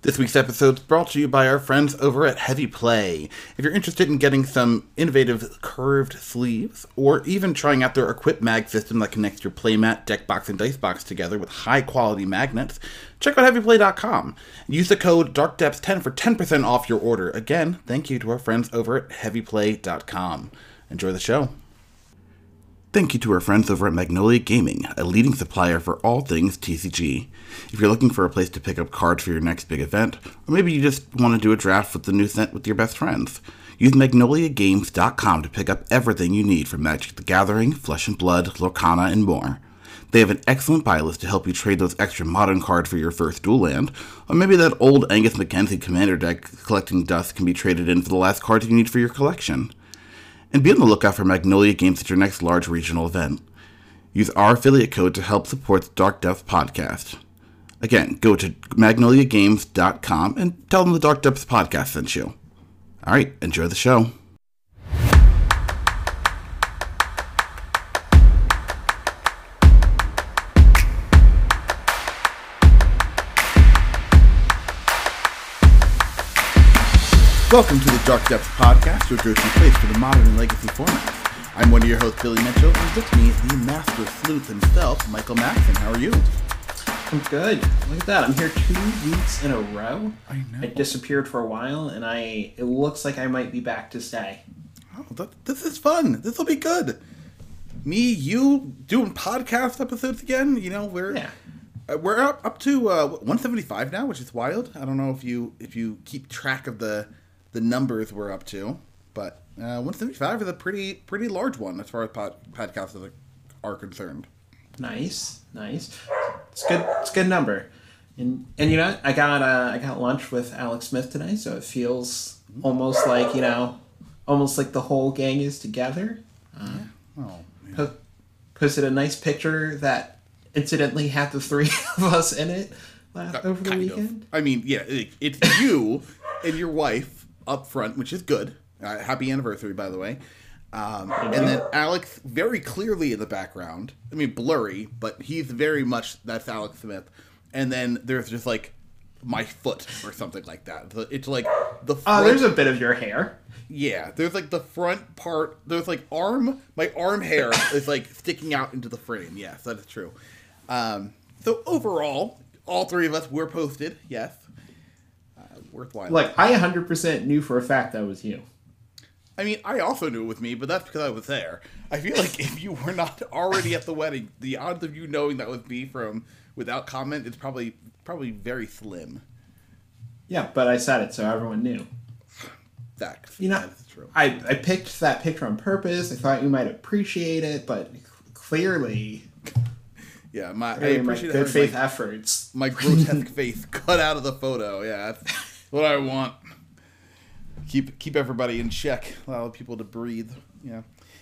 This week's episode is brought to you by our friends over at Heavy Play. If you're interested in getting some innovative curved sleeves, or even trying out their Equip Mag system that connects your playmat, deck box, and dice box together with high-quality magnets, check out HeavyPlay.com. Use the code DARKDEPTHS10 for 10% off your order. Again, thank you to our friends over at HeavyPlay.com. Enjoy the show. Thank you to our friends over at Magnolia Gaming, a leading supplier for all things TCG. If you're looking for a place to pick up cards for your next big event, or maybe you just want to do a draft with the new set with your best friends, use MagnoliaGames.com to pick up everything you need for Magic the Gathering, Flesh and Blood, Lorcana, and more. They have an excellent buy list to help you trade those extra modern cards for your first dual land, or maybe that old Angus Mackenzie commander deck collecting dust can be traded in for the last cards you need for your collection. And be on the lookout for Magnolia Games at your next large regional event. Use our affiliate code to help support the Dark Depths podcast. Again, go to magnoliagames.com and tell them the Dark Depths podcast sent you. Alright, enjoy the show. Welcome to the Dark Depths podcast, your go-to place for the modern and legacy formats. I'm one of your hosts, Billy Mitchell, and with me, the master sleuth himself, Michael Maxson. How are you? I'm good. Look at that. I'm here 2 weeks in a row. I know. I disappeared for a while, and it looks like I might be back to stay. Oh, this is fun. This will be good. Me, you, doing podcast episodes again. You know, we're up to 175 now, which is wild. I don't know if you keep track of the numbers we're up to, but 175 is a pretty large one as far as podcasts are concerned. Nice. It's good. It's a good number. And you know, I got lunch with Alex Smith today, so it feels almost like the whole gang is together. Posted a nice picture that incidentally had the three of us in it over the weekend. I mean, yeah, it's you and your wife up front, which is good. Happy anniversary, by the way. And then Alex very clearly in the background. I mean, blurry, but he's very much, that's Alex Smith. And then there's just like my foot or something like that. It's like the front. There's a bit of your hair. Yeah, there's like the front part. There's like my arm hair is like sticking out into the frame. Yes, that is true. So overall, all three of us were posted. Yes. Worthwhile. Like, I 100% knew for a fact that was you. I mean, I also knew it was me, but that's because I was there. I feel like if you were not already at the wedding, the odds of you knowing that was me from without comment is probably very slim. Yeah, but I said it so everyone knew. That's true. I picked that picture on purpose. I thought you might appreciate it, but clearly... Yeah, I appreciate my good faith efforts. My grotesque face cut out of the photo. Yeah, that's what I want. Keep everybody in check. Allow people to breathe. Yeah.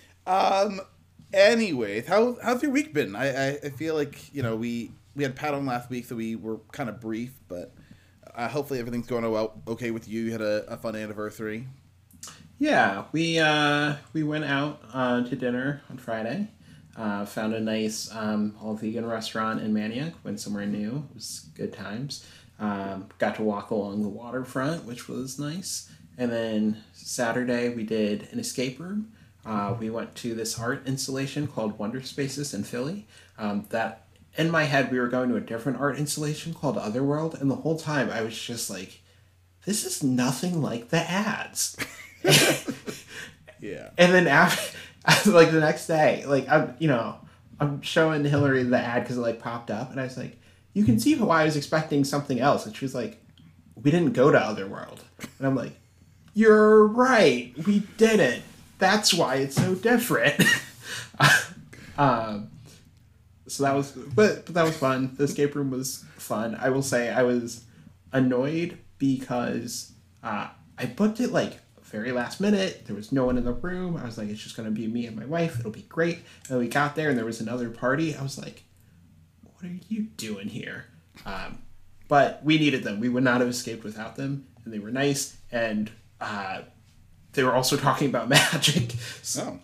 Anyways, how's your week been? I feel like we had Pat on last week, so we were kind of brief, but hopefully everything's going okay with you. You had a fun anniversary. Yeah, we went out to dinner on Friday. Found a nice all-vegan restaurant in Manioc. Went somewhere new. It was good times. Got to walk along the waterfront, which was nice. And then Saturday we did an escape room. We went to this art installation called Wonder Spaces in Philly. That in my head we were going to a different art installation called Otherworld, and the whole time I was just like, this is nothing like the ads. Yeah. And then after, like the next day, like I'm showing Hillary the ad because it like popped up, and I was like, you can see why I was expecting something else. And she was like, we didn't go to Otherworld. And I'm like, you're right, we didn't. That's why it's so different. So that was, but that was fun. The escape room was fun. I will say I was annoyed because I booked it like very last minute. There was no one in the room. I was like, it's just going to be me and my wife. It'll be great. And we got there and there was another party. I was like, what are you doing here? But we needed them. We would not have escaped without them. And they were nice. And they were also talking about magic. So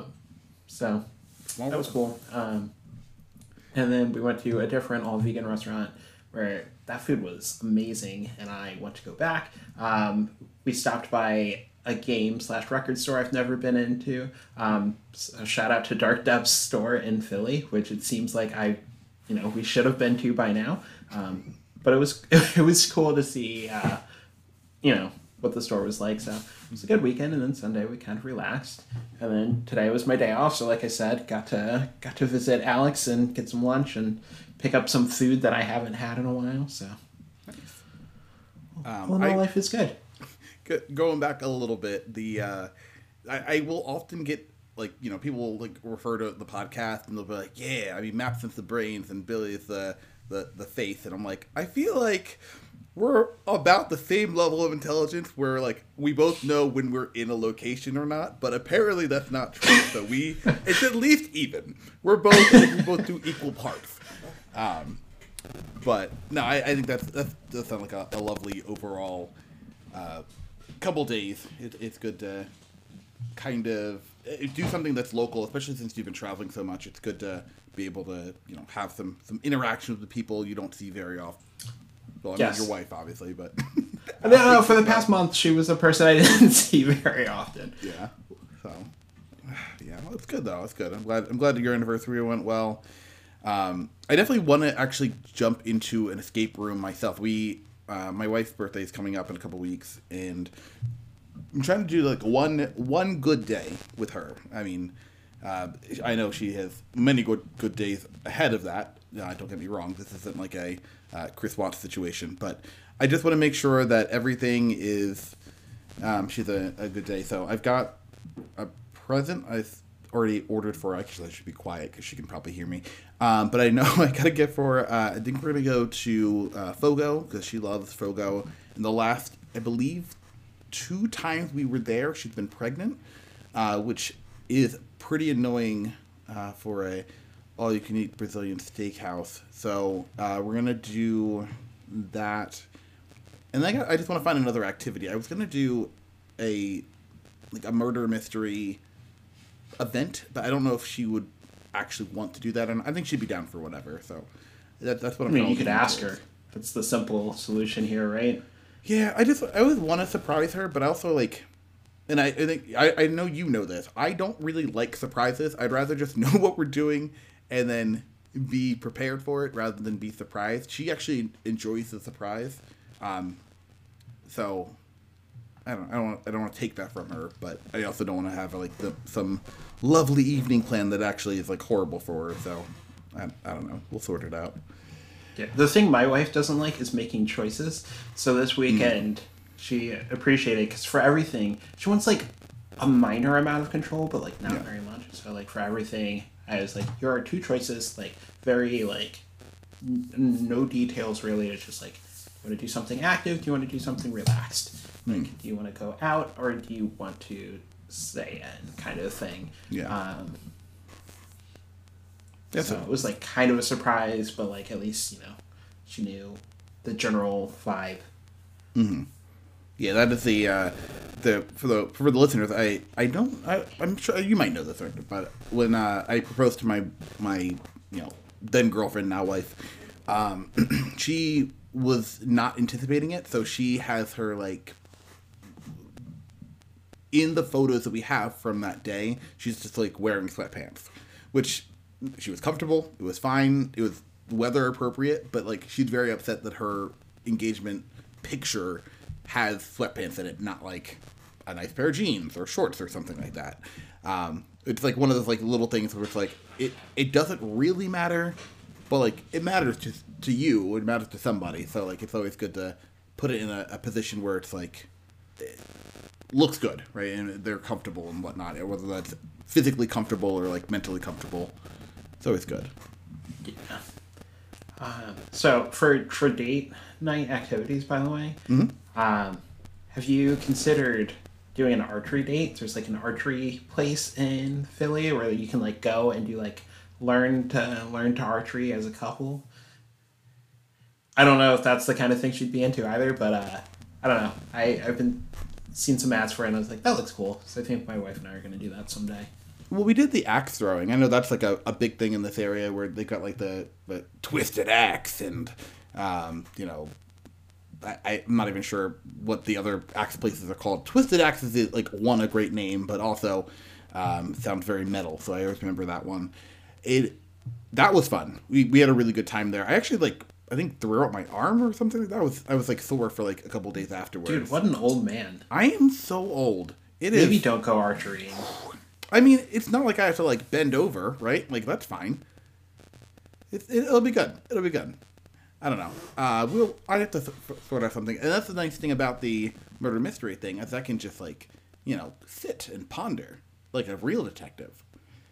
that was cool. And then we went to a different all-vegan restaurant where that food was amazing, and I want to go back. We stopped by a game/record store I've never been into. A shout out to Dark Depths store in Philly, which it seems like we should have been to by now. But it was cool to see, what the store was like. So it was a good weekend, and then Sunday we kind of relaxed, and then today was my day off. So like I said, got to visit Alex and get some lunch and pick up some food that I haven't had in a while. So life is good. Going back a little bit, I will often get people will refer to the podcast and they'll be like, yeah, I mean, Maps is the brains and Billy is the face, and I'm like, I feel like we're about the same level of intelligence where we both know when we're in a location or not, but apparently that's not true. So it's at least even. We both do equal parts. But no, I think that does sound like a lovely overall couple days. It's good to kind of do something that's local, especially since you've been traveling so much. It's good to be able to have some interaction with the people you don't see very often. Well, I mean, your wife, obviously, but no, for the past month, she was a person I didn't see very often. Yeah, so yeah, well, it's good though. It's good. I'm glad your anniversary went well. I definitely want to actually jump into an escape room myself. My wife's birthday is coming up in a couple weeks, and I'm trying to do one good day with her. I mean, I know she has many good days ahead of that. Don't get me wrong. This isn't like a Chris Watts situation, but I just want to make sure that everything is she's a good day. So I've got a present I've already ordered for her. Actually, I should be quiet because she can probably hear me. But I know I gotta get for her. I think we're gonna go to Fogo because she loves Fogo. And the last, I believe, 2 times we were there, she's been pregnant, which is pretty annoying for a all-you-can-eat Brazilian steakhouse. So we're gonna do that, and then I just want to find another activity. I was gonna do a murder mystery event, but I don't know if she would actually want to do that, and I think she'd be down for whatever. So that's what I'm. I mean, you could ask her. That's the simple solution here, right? Yeah, I always want to surprise her, but I also and I think I know you know this. I don't really like surprises. I'd rather just know what we're doing and then be prepared for it rather than be surprised. She actually enjoys the surprise, so I don't want to take that from her, but I also don't want to have some lovely evening plan that actually is horrible for her. So I don't know. We'll sort it out. Yeah. The thing my wife doesn't like is making choices. So this weekend, she appreciated because for everything, she wants a minor amount of control, but not very much. So for everything, I was here are 2 choices, very no details really. It's just you want to do something active? Do you want to do something relaxed? Do you want to go out or do you want to stay in, kind of thing? Yeah. So it was kind of a surprise, but at least she knew the general vibe. Mm-hmm. Yeah, that is for the listeners. I'm sure you might know this, but when I proposed to my then girlfriend, now wife, she was not anticipating it, so she has her in the photos that we have from that day, she's just wearing sweatpants, which she was comfortable. It was fine. It was weather appropriate, but she's very upset that her engagement picture has sweatpants in it, not a nice pair of jeans or shorts or something like that. It's one of those little things where it's it doesn't really matter, but it matters to you. It matters to somebody. So it's always good to put it in a position where it's it looks good, right? And they're comfortable and whatnot, whether that's physically comfortable or mentally comfortable. It's always good. Yeah. So for date night activities, by the way, have you considered doing an archery date? There's an archery place in Philly where you can go and do learn to archery as a couple. I don't know if that's the kind of thing she'd be into either, but I don't know. I've been seen some ads for it and I was like, that looks cool. So I think my wife and I are going to do that someday. Well, we did the axe throwing. I know that's a big thing in this area where they got the twisted axe and You know, I'm not even sure what the other axe places are called. Twisted Axes is like a great name, but also sounds very metal. So I always remember that one. That was fun. We had a really good time there. I actually I think threw out my arm or something. I was like sore for like a couple days afterwards. Dude, what an old man. I am so old. Maybe don't go archery. I mean, it's not like I have to like bend over, right? Like that's fine. It'll be good. It'll be good. I don't know. I have to sort out something, and that's the nice thing about the murder mystery thing, is I can just like, sit and ponder like a real detective.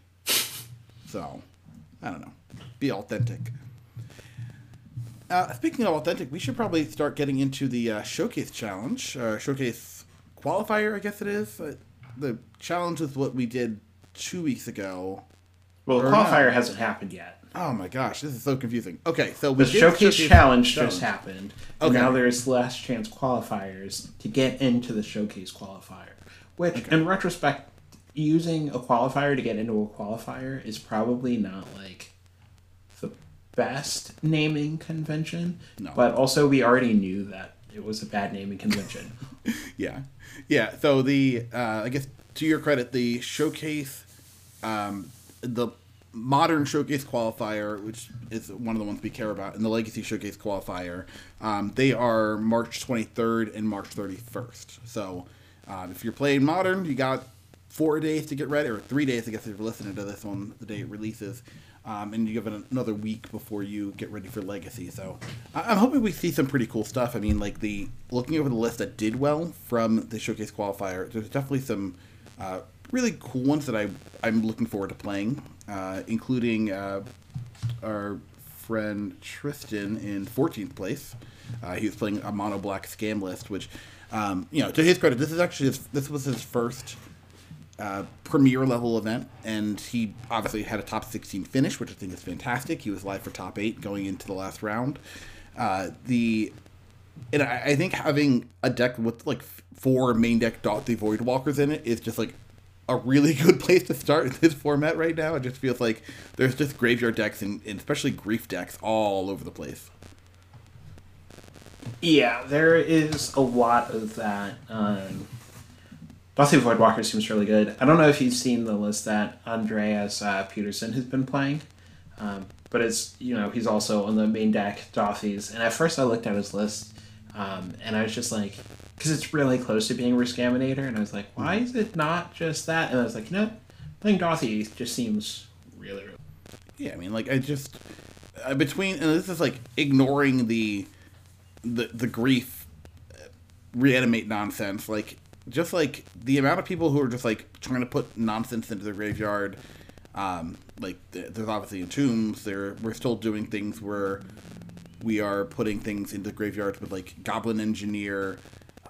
So, I don't know. Be authentic. Speaking of authentic, we should probably start getting into the showcase challenge, showcase qualifier, I guess it is. The challenge is what we did 2 weeks ago. Well, the qualifier hasn't happened yet. Oh my gosh, this is so confusing. Okay, so the showcase challenge just happened, and now there's last chance qualifiers to get into the showcase qualifier. Which, in retrospect, using a qualifier to get into a qualifier is probably not like the best naming convention. No. But also, we already knew that it was a bad naming convention. Yeah. So I guess to your credit, the showcase, the modern showcase qualifier, which is one of the ones we care about, and the legacy showcase qualifier, they are March 23rd and March 31st. So if you're playing modern, you got 4 days to get ready, or 3 days, I guess, if you're listening to this on the day it releases, and you give it another week before you get ready for legacy. So I'm hoping we see some pretty cool stuff. I mean, like looking over the list that did well from the showcase qualifier, there's definitely some really cool ones that I'm looking forward to playing, including our friend Tristan in 14th place. He was playing a mono black scam list, which, to his credit, this was his first premier level event, and he obviously had a top 16 finish, which I think is fantastic. He was live for top 8 going into the last round. And I think having a deck with like 4 main deck Dauthi Voidwalkers in it is just like a really good place to start in this format right now. It just feels like there's just graveyard decks and especially grief decks all over the place. Yeah, there is a lot of that. Dauthi Voidwalker seems really good. I don't know if you've seen the list that Andreas Peterson has been playing, but it's, he's also on the main deck Dauthis. And at first I looked at his list, and I was just like, because it's really close to being Riskaminator, and I was like, why is it not just that? And I was like, playing Dauthi just seems really, really... Yeah, I mean, like, I just... and this is, like, ignoring the grief reanimate nonsense, like, just, like, the amount of people who are just, like, trying to put nonsense into the graveyard, there's obviously Entombs, we're still doing things where we are putting things into graveyards with, like, Goblin Engineer.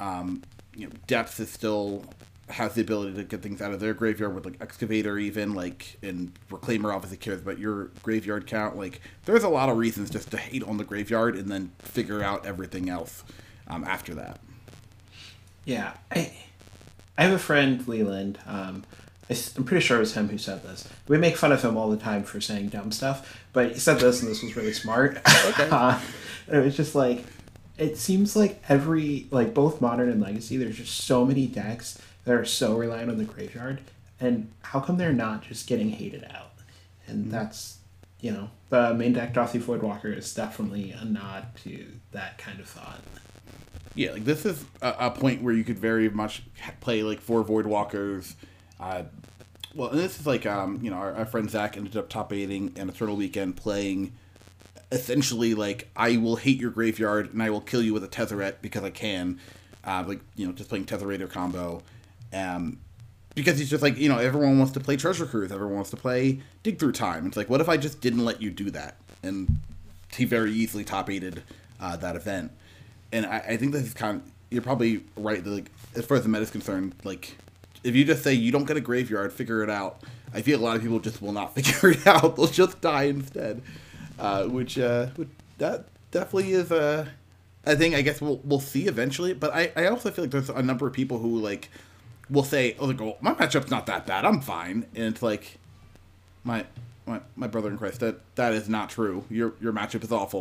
Depths is still has the ability to get things out of their graveyard with like Excavator even, like, and Reclaimer obviously cares about your graveyard count. Like, there's a lot of reasons just to hate on the graveyard and then figure out everything else after that. Yeah, I have a friend, Leland. I'm pretty sure it was him who said this. We make fun of him all the time for saying dumb stuff, but he said this, and this was really smart. Okay. It was just like, it seems like both Modern and Legacy, there's just so many decks that are so reliant on the graveyard, and how come they're not just getting hated out? And that's, the main deck Dauthi Voidwalker is definitely a nod to that kind of thought. Yeah, like, this is a point where you could very much play, like, 4 Voidwalkers. And this is, like, our friend Zach ended up top 8ing an Eternal Weekend playing... essentially, like, I will hate your graveyard and I will kill you with a Tezzeret because I can. Just playing Tezzerator combo. Because he's just like, everyone wants to play Treasure Cruise. Everyone wants to play Dig Through Time. It's like, what if I just didn't let you do that? And he very easily top 8'd that event. And I think this is you're probably right. Like, as far as the meta's concerned, like, if you just say you don't get a graveyard, figure it out. I feel a lot of people just will not figure it out. They'll just die instead. Which that definitely is a thing I guess we'll see eventually. But I also feel like there's a number of people who, like, will say, my matchup's not that bad, I'm fine. And it's like, my brother in Christ, that is not true. Your matchup is awful.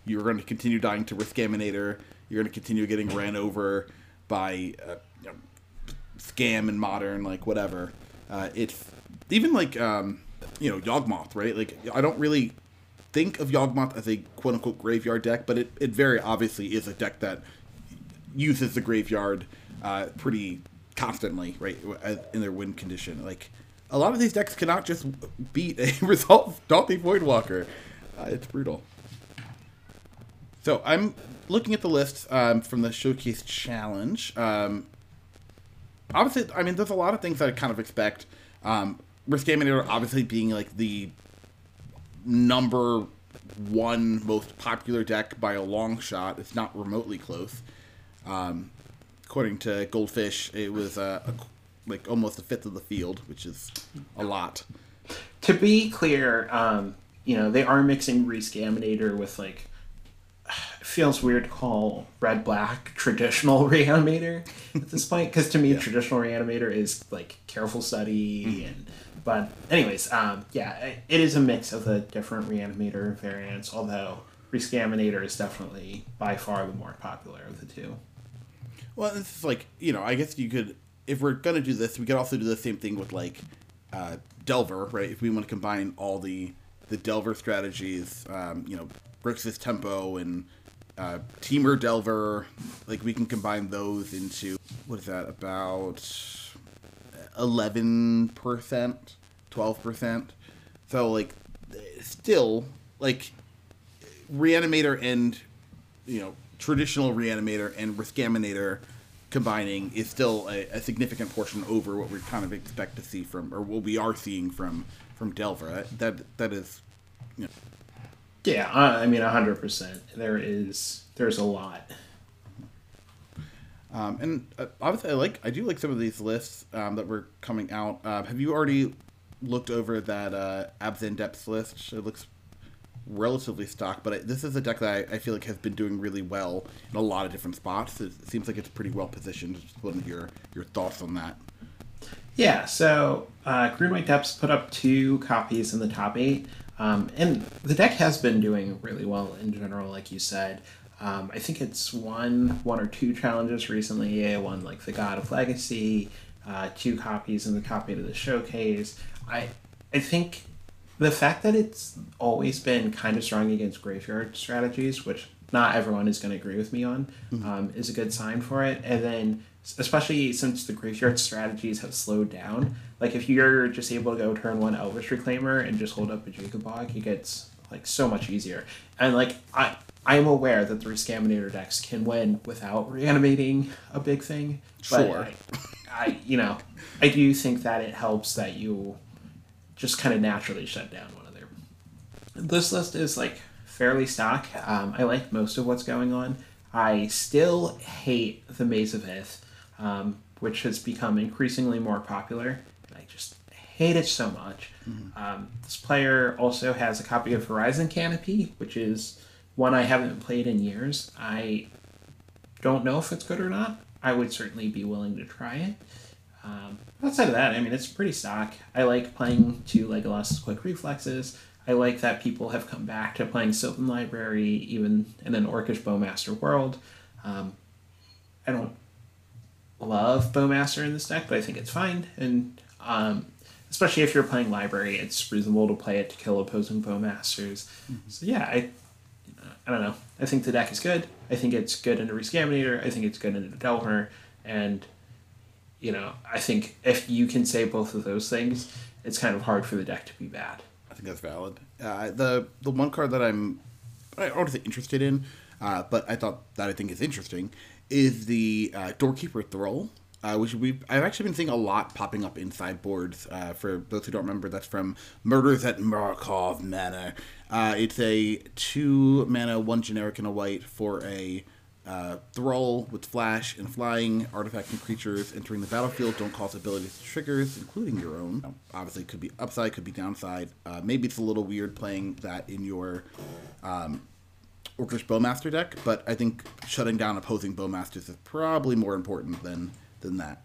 you're going to continue dying to Riskaminator. You're going to continue getting ran over by you know, Scam and Modern, like whatever. It's even like Yawgmoth, right? Like I don't really think of Yawgmoth as a quote unquote graveyard deck, but it very obviously is a deck that uses the graveyard pretty constantly, right, in their win condition. Like a lot of these decks cannot just beat a Resolve Daunting Voidwalker. It's brutal. So I'm looking at the list from the Showcase Challenge. Obviously, I mean, there's a lot of things that I kind of expect. Riskaminator obviously being like the number one most popular deck by a long shot. It's not remotely close. According to Goldfish, it was like almost a fifth of the field, which is a lot. To be clear, they are mixing Reskaminator with like, it feels weird to call Red Black traditional Reanimator at this point, because to me traditional Reanimator is like Careful Study but anyways, it is a mix of the different Reanimator variants, although Reskaminator is definitely by far the more popular of the two. Well, it's like, I guess you could, if we're going to do this, we could also do the same thing with like Delver, right? If we want to combine all the Delver strategies, Grixis Tempo and Teamer Delver, like we can combine those into, what is that, about 11%, 12%. So like still like Reanimator and traditional Reanimator and Riskaminator combining is still a significant portion over what we kind of expect to see from, or what we are seeing from Delver. That is, Yeah, I mean 100%. There's a lot. And obviously, I do like some of these lists that were coming out. Have you already looked over that Abzan Depths list? It looks relatively stock, but this is a deck that I feel like has been doing really well in a lot of different spots. It seems like it's pretty well positioned. Just wanted your thoughts on that. Yeah, so Green White Depths put up 2 copies in the top 8, and the deck has been doing really well in general, like you said. I think it's won 1 or 2 challenges recently. It won like the God of Legacy, 2 copies in the top 8 of the Showcase. I think the fact that it's always been kind of strong against graveyard strategies, which not everyone is going to agree with me on, is a good sign for it. And then, especially since the graveyard strategies have slowed down, like if you're just able to go turn 1 Elvish Reclaimer and just hold up a Jacobog, it gets like so much easier. And like I'm aware that the Riskaminator decks can win without reanimating a big thing. Sure. But I do think that it helps that you just kind of naturally shut down one of their. This list is like fairly stock. I like most of what's going on. I still hate the Maze of Ith, which has become increasingly more popular. I just hate it so much. This player also has a copy of Horizon Canopy, which is one I haven't played in years. I don't know if it's good or not. I would certainly be willing to try it. Outside of that, I mean, it's pretty stock. I like playing 2 Legolas Quick Reflexes. I like that people have come back to playing Sylvan Library, even in an Orcish Bowmaster world. I don't love Bowmaster in this deck, but I think it's fine. And especially if you're playing Library, it's reasonable to play it to kill opposing Bowmasters. So yeah, I don't know. I think the deck is good. I think it's good into Reskaminator. I think it's good into Delver. And I think if you can say both of those things, it's kind of hard for the deck to be bad. I think that's valid. The one card that I don't say interested in, but I think is interesting, is the Doorkeeper Thrall, which I've actually been seeing a lot popping up in sideboards. For those who don't remember, that's from Murders at Markov Manor. It's a 2 mana, 1 generic and a white for a Thrall with flash and flying. Artifacts and creatures entering the battlefield don't cause abilities to triggers, including your own. Obviously, it could be upside, could be downside. Maybe it's a little weird playing that in your Orcish Bowmaster deck, but I think shutting down opposing Bowmasters is probably more important than that.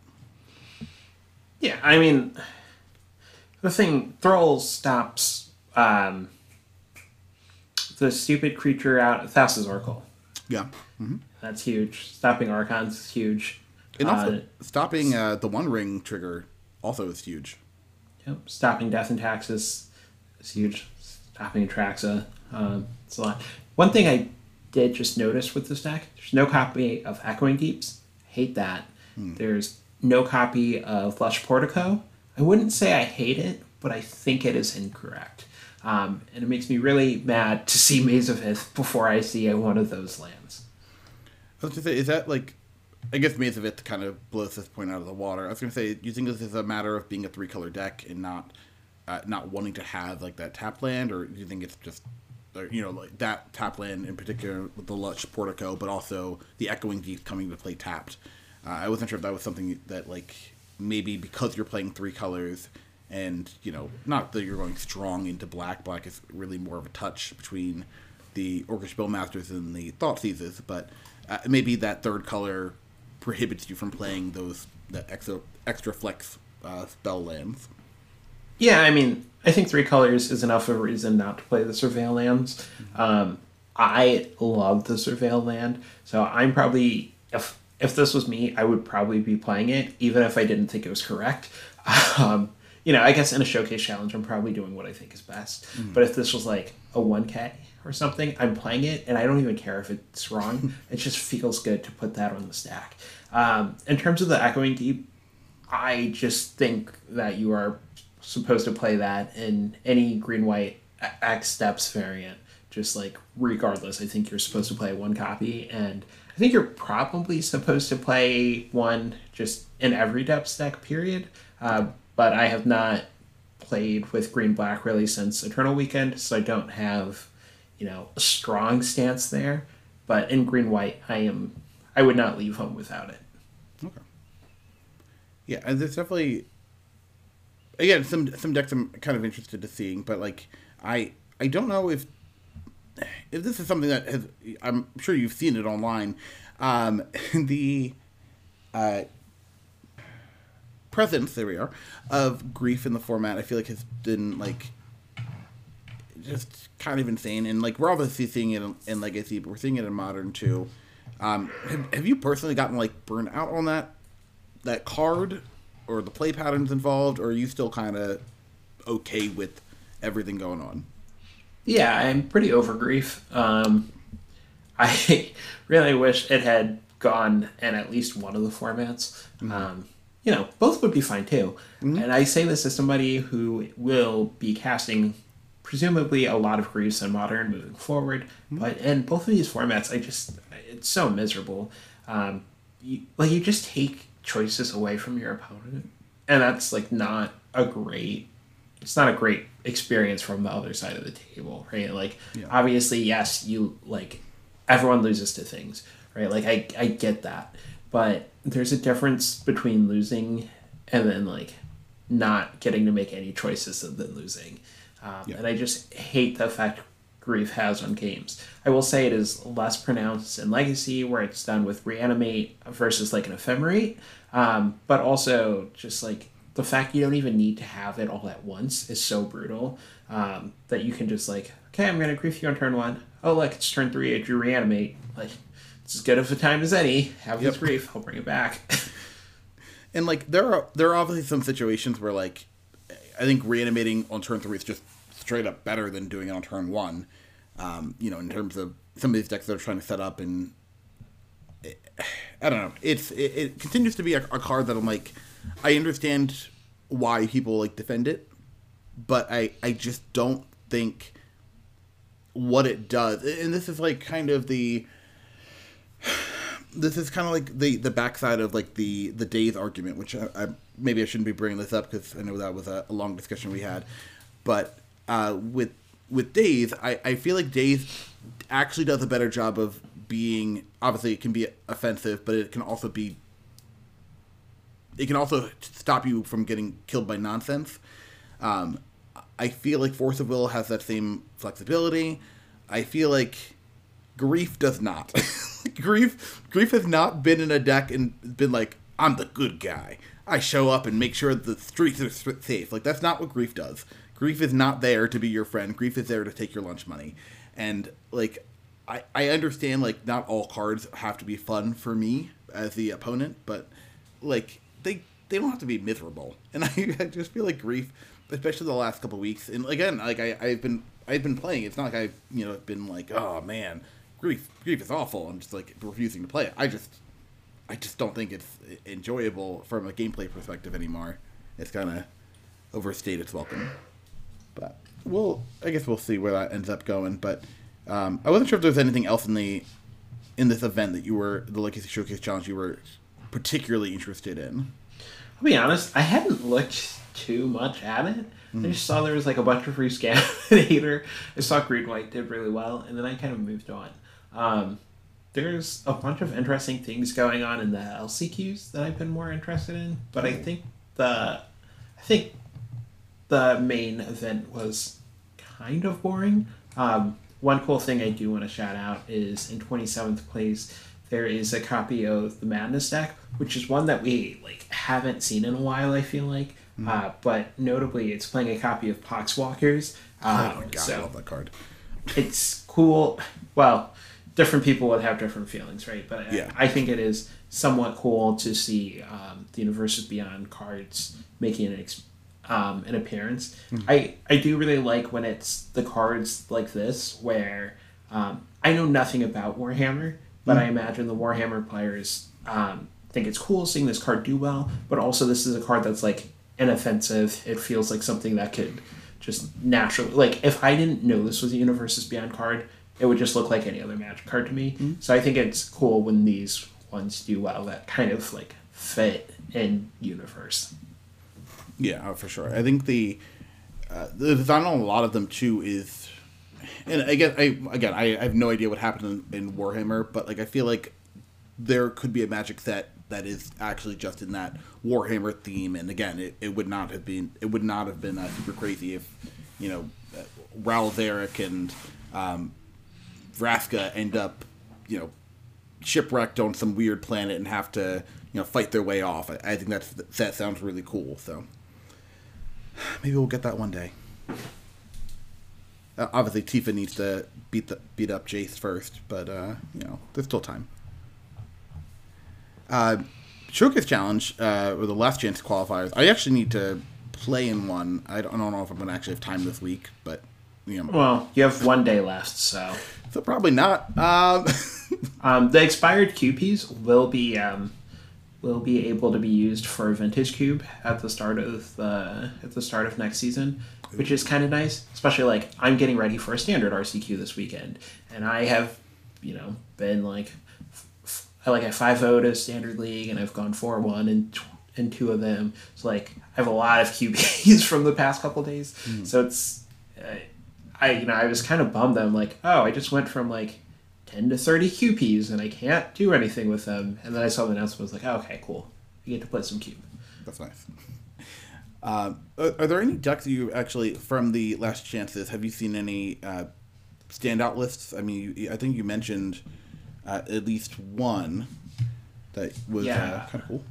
Yeah, I mean, the thing, Thrall stops the stupid creature out, Thassa's Oracle. Yeah. That's huge. Stopping Archons is huge. And also, stopping the One Ring trigger also is huge. Yep. Stopping Death and Taxes is huge. Stopping Atraxa. It's a lot. One thing I did just notice with this deck, there's no copy of Echoing Deeps. Hate that. There's no copy of Lush Portico. I wouldn't say I hate it, but I think it is incorrect. And it makes me really mad to see Maze of Ith before I see one of those lands. I was going to say, is that like... I guess Maze of Ith kind of blows this point out of the water. I was going to say, do you think this is a matter of being a 3-color deck and not wanting to have like that tap land, or do you think it's just, you know, like that tap land in particular with the Lush Portico, but also the Echoing Deep coming to play tapped? I wasn't sure if that was something that like maybe because you're playing 3 colors and, you know, not that you're going strong into black. Black is really more of a touch between the Orcish Spellmasters and the Thoughtseizes, but maybe that 3rd color prohibits you from playing that extra flex spell lands. Yeah, I mean, I think 3 colors is enough of a reason not to play the Surveil lands. I love the Surveil land, so I'm probably, if this was me, I would probably be playing it, even if I didn't think it was correct. You know, I guess in a showcase challenge, I'm probably doing what I think is best. But if this was like a 1K or something, I'm playing it, and I don't even care if it's wrong. It just feels good to put that on the stack. In terms of the Echoing Deep, I just think that you are supposed to play that in any green-white X steps variant. Just like, regardless, I think you're supposed to play 1 copy, and I think you're probably supposed to play 1 just in every depth deck, period. But I have not played with green-black really since Eternal Weekend, so I don't have, you know, a strong stance there. But in green-white, I would not leave home without it. Okay. Yeah, and there's definitely, again, some decks I'm kind of interested to seeing, but like I don't know if this is something that has, I'm sure you've seen it online. The presence, there we are, of Grief in the format, I feel like has been like just kind of insane, and like we're obviously seeing it in Legacy, but we're seeing it in Modern too. Have you personally gotten like burned out on that card or the play patterns involved, or are you still kind of okay with everything going on? Yeah, I'm pretty over Grief. I really wish it had gone in at least one of the formats. You know, both would be fine too. And I say this as somebody who will be casting presumably a lot of Griefs in Modern moving forward. But in both of these formats, it's so miserable. You just take choices away from your opponent, and that's like not a great experience from the other side of the table, right? Like, obviously, yes, you like everyone loses to things, right? Like I get that, but there's a difference between losing and then like not getting to make any choices and then losing. And I just hate the effect Grief has on games. I will say it is less pronounced in Legacy, where it's done with Reanimate versus like an Ephemerate, but also just like the fact you don't even need to have it all at once is so brutal, that you can just like, okay, I'm going to Grief you on turn 1. Oh, look, it's turn 3, I drew Reanimate. Like, it's as good of a time as any. Have this Grief, I'll bring it back. And like there are obviously some situations where like I think reanimating on turn 3 is just straight up better than doing it on turn 1. You know, in terms of some of these decks that are trying to set up, and I don't know. It continues to be a card that I'm like, I understand why people like defend it, but I just don't think what it does. And this is like kind of the backside of like the Daze argument, which I maybe I shouldn't be bringing this up because I know that was a long discussion we had, but with Daze, I feel like Daze actually does a better job of being, obviously it can be offensive, but it can also stop you from getting killed by nonsense. I feel like Force of Will has that same flexibility. I feel like Grief does not. Grief has not been in a deck and been like, I'm the good guy. I show up and make sure the streets are safe. Like, that's not what Grief does. Grief is not there to be your friend. Grief is there to take your lunch money. And, like, I understand, like, not all cards have to be fun for me as the opponent, but, like, they don't have to be miserable. And I just feel like Grief, especially the last couple of weeks, and again, like, I've been playing. It's not like I've, been like, oh, man, Grief is awful. I'm just, like, refusing to play it. I just don't think it's enjoyable from a gameplay perspective anymore. It's kind of overstayed its welcome. But I guess we'll see where that ends up going. But I wasn't sure if there was anything else in this event that the Legacy Showcase Challenge, you were particularly interested in. I'll be honest, I hadn't looked too much at it. I just saw there was like a bunch of free Scanator. I saw Green White did really well, and then I kind of moved on. There's a bunch of interesting things going on in the LCQs that I've been more interested in, but I think the main event was kind of boring. One cool thing I do want to shout out is in 27th place there is a copy of the Madness deck, which is one that we haven't seen in a while, I feel like. But notably, it's playing a copy of Poxwalkers. Oh my god, I love that card. It's cool. Well, different people would have different feelings, right? But yeah. I think it is somewhat cool to see the Universes Beyond cards making an appearance. I do really like when it's the cards like this, where I know nothing about Warhammer, but I imagine the Warhammer players think it's cool seeing this card do well, but also this is a card that's inoffensive. It feels like something that could just naturally, if I didn't know this was a Universes Beyond card, it would just look like any other Magic card to me. So I think it's cool when these ones do well that kind of fit in universe. Yeah, for sure. I think the design on a lot of them too is, and I have no idea what happened in Warhammer, but I feel like there could be a Magic set that is actually just in that Warhammer theme, and again, it would not have been super crazy if Ral Zarek and Vraska end up shipwrecked on some weird planet and have to fight their way off. I think that sounds really cool. So maybe we'll get that one day. Obviously, Tifa needs to beat up Jace first, but there's still time. Showcase Challenge, or the Last Chance qualifiers. I actually need to play in one. I don't know if I'm going to actually have time this week, but Well, you have one day left, so probably not. The expired QPs will be able to be used for Vintage Cube at the start of next season, which is kind of nice. Especially I'm getting ready for a standard RCQ this weekend, and I have been I have 5-0 to Standard League, and I've gone 4-1 in 2 of them. So I have a lot of QPs from the past couple days. So it's I was kind of bummed that I'm I just went from 10 to 30 QPs and I can't do anything with them. And then I saw the announcement, I was okay, cool. I get to play some Cube. That's nice. Are there any decks you actually, from the Last Chances, have you seen any standout lists? I mean, I think you mentioned at least one that was kind of cool.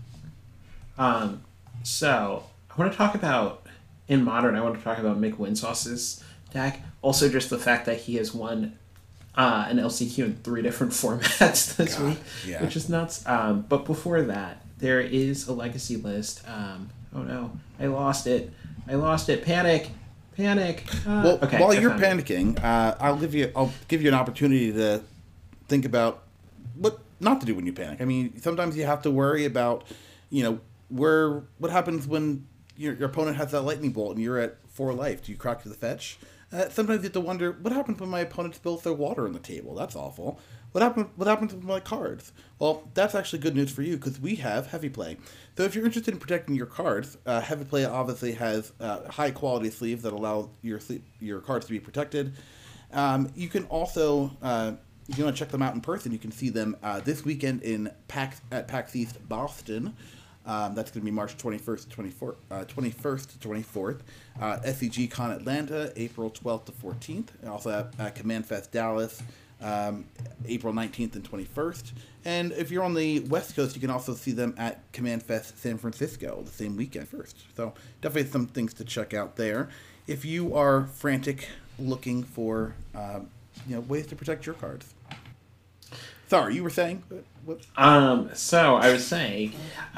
So I want to talk about, in Modern, Mick Winsauce's deck. Also just the fact that he has won an LCQ in 3 different formats this week, which is nuts. But before that, there is a legacy list. Oh no, I lost it. Panic. Well, okay, while you're panicking, I'll give you an opportunity to think about what not to do when you panic. I mean, sometimes you have to worry about, what happens when your opponent has that lightning bolt and you're at 4 life. Do you crack to the fetch? Sometimes you have to wonder, what happens when my opponent spills their water on the table? That's awful. What happens with my cards? Well, that's actually good news for you, because we have Heavy Play. So if you're interested in protecting your cards, Heavy Play obviously has high quality sleeves that allow your cards to be protected. You can also, if you want to check them out in person, you can see them this weekend at PAX East Boston. That's going to be March 21st to 24th. SCG Con Atlanta, April 12th to 14th. And also at Command Fest Dallas, April 19th and 21st. And if you're on the West Coast, you can also see them at Command Fest San Francisco the same weekend first. So definitely some things to check out there. If you are frantic looking for ways to protect your cards. Sorry, you were saying what? So I was saying,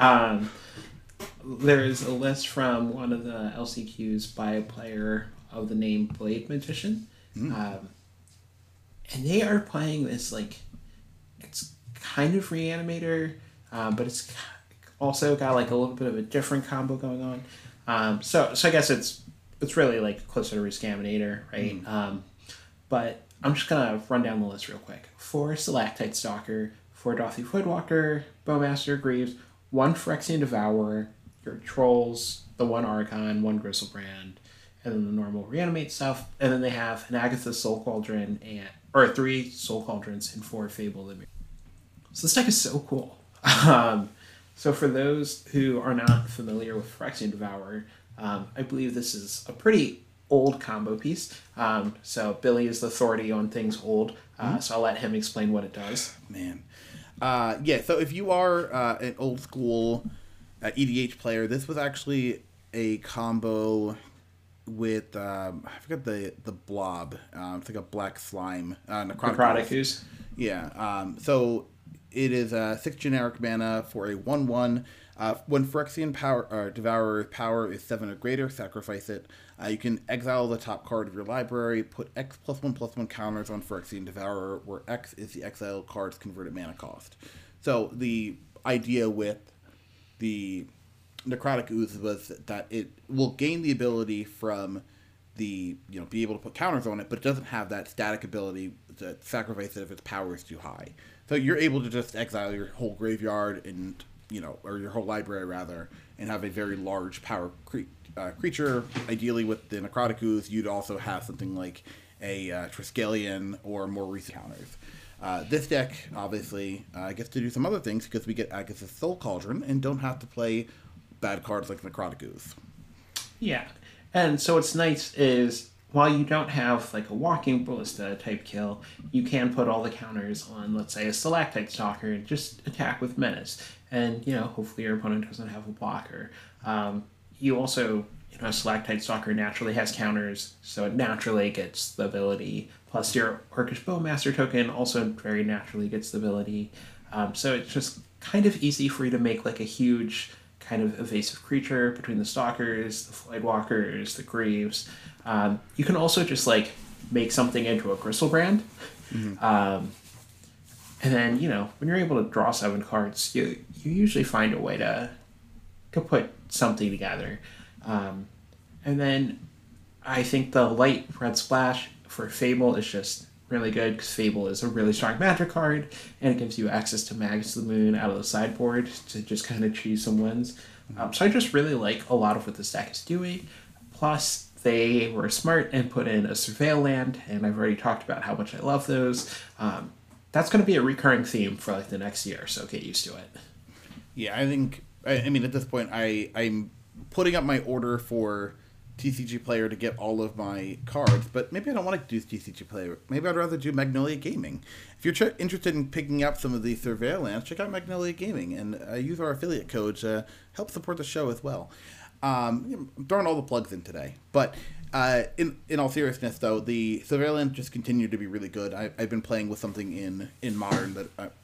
there's a list from one of the LCQs by a player of the name Blade Magician, and they are playing this it's kind of Reanimator, but it's also got like a little bit of a different combo going on. So I guess it's really like closer to Rescaminator, right? But I'm just gonna run down the list real quick. 4 Stalactite Stalker, 4 Dothy Voidwalker, Bowmaster Greaves, 1 Phyrexian Devourer, your Trolls, the 1 Archon, 1 Griselbrand, and then the normal Reanimate stuff. And then they have an Agatha Soul Cauldron or 3 Soul Cauldrons and 4 Fable Lemure. So this deck is so cool. So for those who are not familiar with Phyrexian Devourer, I believe this is a pretty old combo piece. So Billy is the authority on things old, so I'll let him explain what it does. Man. So if you are an old school EDH player, this was actually a combo with, I forget the blob. It's like a black slime. Necrotic Ooze. Yeah. So it is 6 generic mana for a 1/1. When Phyrexian Devourer's power is 7 or greater, sacrifice it. You can exile the top card of your library, put X +1/+1 counters on Phyrexian Devourer, where X is the exiled card's converted mana cost. So the idea with the Necrotic Ooze was that it will gain the ability from be able to put counters on it, but it doesn't have that static ability to sacrifice it if its power is too high. So you're able to just exile your whole graveyard and or your whole library rather, and have a very large power creature. Ideally, with the Necrotic Ooze, you'd also have something like a Triskelion or more recent counters. This deck obviously gets to do some other things because we get Agatha's Soul Cauldron and don't have to play bad cards like Necrotic Ooze. Yeah, and so what's nice is while you don't have like a Walking Ballista type kill, you can put all the counters on, let's say, a Stalactite Stalker and just attack with Menace. And, hopefully your opponent doesn't have a blocker. You also, Stalactite Stalker naturally has counters, so it naturally gets the ability. Plus your Orcish Bowmaster token also very naturally gets the ability. So it's just kind of easy for you to make like a huge kind of evasive creature between the Stalkers, the Voidwalkers, the Greaves. You can also just make something into a Griselbrand. And then, when you're able to draw 7 cards, you usually find a way to put something together. And then I think the light red splash for Fable is just really good because Fable is a really strong magic card and it gives you access to Magus of the Moon out of the sideboard to just kind of choose some wins. So I just really like a lot of what this deck is doing. Plus, they were smart and put in a Surveil land, and I've already talked about how much I love those. That's going to be a recurring theme for the next year, so get used to it. Yeah, I think, I mean, at this point, I'm putting up my order for TCG Player to get all of my cards, but maybe I don't want to do TCG Player. Maybe I'd rather do Magnolia Gaming. If you're interested in picking up some of the Surveil lands, check out Magnolia Gaming and use our affiliate code to help support the show as well. I'm throwing all the plugs in today, but in all seriousness, though, the Surveillance just continued to be really good. I've been playing with something in Modern that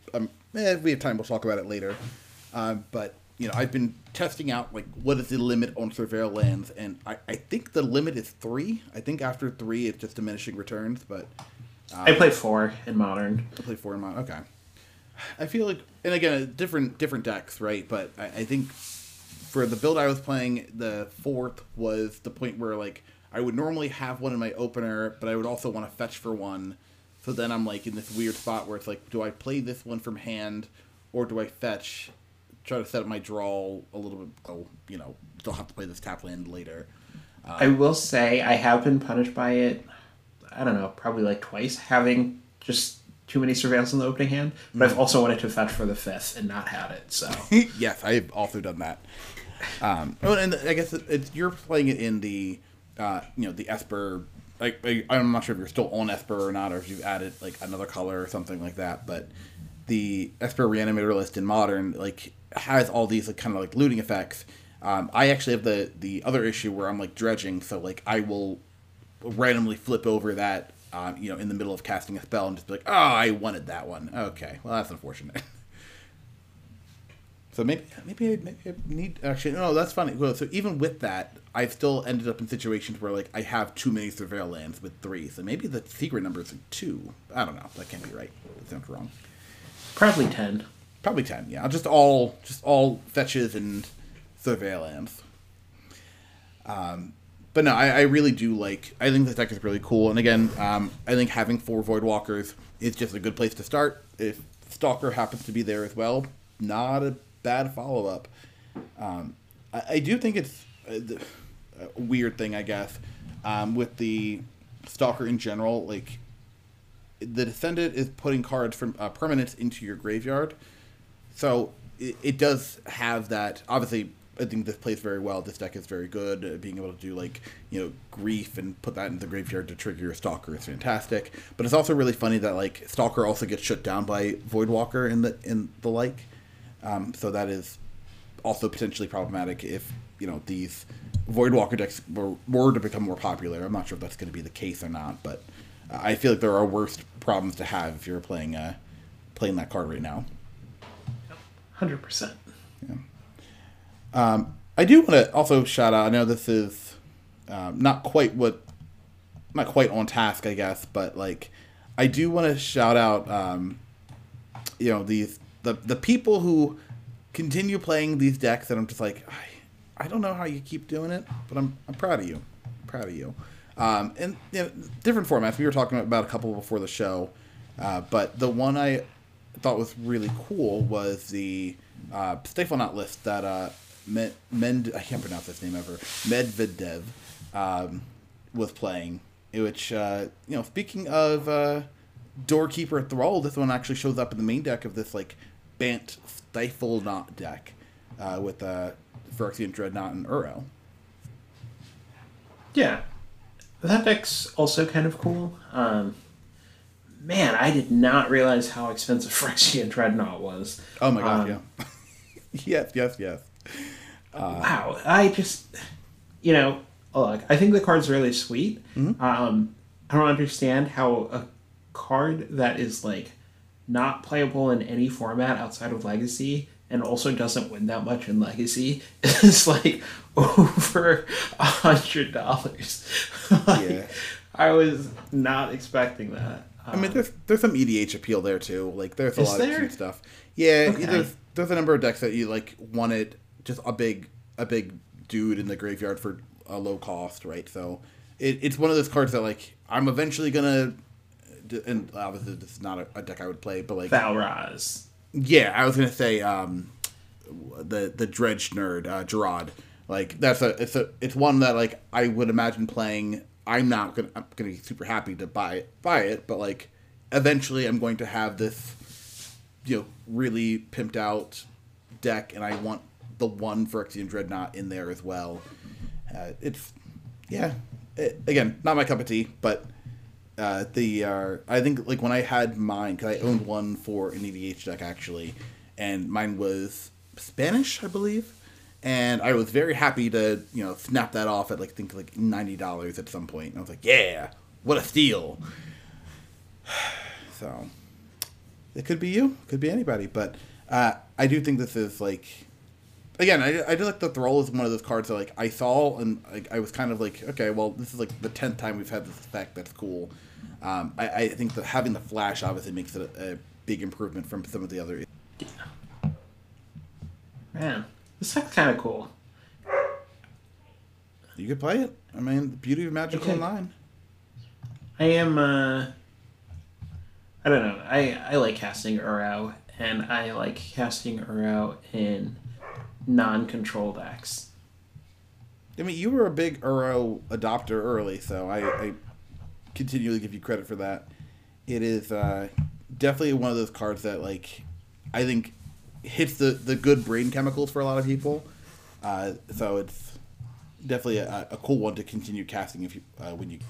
if we have time, we'll talk about it later. But I've been testing out what is the limit on Surveillance, and I think the limit is 3. I think after 3, it's just diminishing returns. But I play 4 in Modern. I play 4 in Modern. Okay. I feel like, and again, different decks, right? But I think for the build I was playing, the 4th was the point where I would normally have one in my opener, but I would also want to fetch for one. So then I'm in this weird spot where it's do I play this one from hand, or do I fetch, try to set up my draw a little bit? Still have to play this tap land later. I will say I have been punished by it. I don't know, probably twice, having just too many Surveillance in the opening hand. But I've also wanted to fetch for the 5th and not had it. So yes, I've also done that. And I guess you're playing it in the the Esper. I'm not sure if you're still on Esper or not, or if you've added another color or something like that. But the Esper Reanimator list in Modern has all these kind of looting effects. I actually have the other issue where I'm dredging, so I will randomly flip over that in the middle of casting a spell and just be like, oh, I wanted that one. Okay, well, that's unfortunate. So maybe I need, actually, no, that's funny. Well, so even with that, I've still ended up in situations where, like, I have too many Surveil lands with 3. So maybe the secret number is 2. I don't know. That can't be right. That sounds wrong. Probably 10. Probably 10, yeah. Just all fetches and Surveil lands. But no, I really do like... I think this deck is really cool. And again, I think having 4 Voidwalkers is just a good place to start. If Stalker happens to be there as well, not a bad follow-up. I do think it's a weird thing, I guess, with the Stalker in general. Like, the Descendant is putting cards from permanents into your graveyard. So it does have that... Obviously... I think this plays very well. This deck is very good. Being able to do, like, Grief and put that in the graveyard to trigger your Stalker is fantastic. But it's also really funny that, like, Stalker also gets shut down by Voidwalker in the like. So that is also potentially problematic if, these Voidwalker decks were to become more popular. I'm not sure if that's going to be the case or not, but I feel like there are worse problems to have if you're playing that card right now. 100%. Yeah. I do want to also shout out, I know this is not quite on task, I guess, but, like, I do want to shout out, the people who continue playing these decks, and I'm just like, I don't know how you keep doing it, but I'm proud of you. I'm proud of you. And different formats. We were talking about a couple before the show, but the one I thought was really cool was the Staplenaut list that I can't pronounce his name ever. Medvedev was playing. Which speaking of Doorkeeper Thrall, this one actually shows up in the main deck of this, like, Bant Staplenaut deck with Phyrexian Dreadnought and Uro. Yeah, that deck's also kind of cool. Man, I did not realize how expensive Phyrexian Dreadnought was. Oh my god, yeah. yes. Wow, I just, look, I think the card's really sweet. Mm-hmm. I don't understand how a card that is, like, not playable in any format outside of Legacy and also doesn't win that much in Legacy is, like, over $100. Yeah. I was not expecting that. I mean, there's some EDH appeal there too. Like, there's a lot of cute stuff. Yeah, okay. There's a number of decks that you, like, wanted just a big dude in the graveyard for a low cost, right? So it's one of those cards that, like, I'm eventually gonna, and obviously this is not a deck I would play, but, like, Valraz. Yeah, I was gonna say the Dredge nerd, Gerard. Like, it's one that, like, I would imagine playing. I'm gonna be super happy to buy it, but, like, eventually I'm going to have this, really pimped out deck, and I want the one Phyrexian Dreadnought in there as well. Again, not my cup of tea, but I think, like, when I had mine, because I owned one for an EDH deck actually, and mine was Spanish, I believe. And I was very happy to, snap that off at, like, I think, like, $90 at some point. And I was like, yeah, what a steal. So, it could be you. Could be anybody. But I do think this is, like... Again, I do like the Thrall is one of those cards that, like, I saw, and, like, I was kind of like, okay, well, this is, like, the 10th time we've had this effect. That's cool. I think that having the flash obviously makes it a big improvement from some of the other... Man. This deck's kind of cool. You could play it. I mean, the beauty of Magic Online. I am, I don't know. I like casting Uro, and I like casting Uro in non-control decks. I mean, you were a big Uro adopter early, so I continually give you credit for that. It is definitely one of those cards that, like, I think hits the good brain chemicals for a lot of people. So it's definitely a cool one to continue casting if you when you.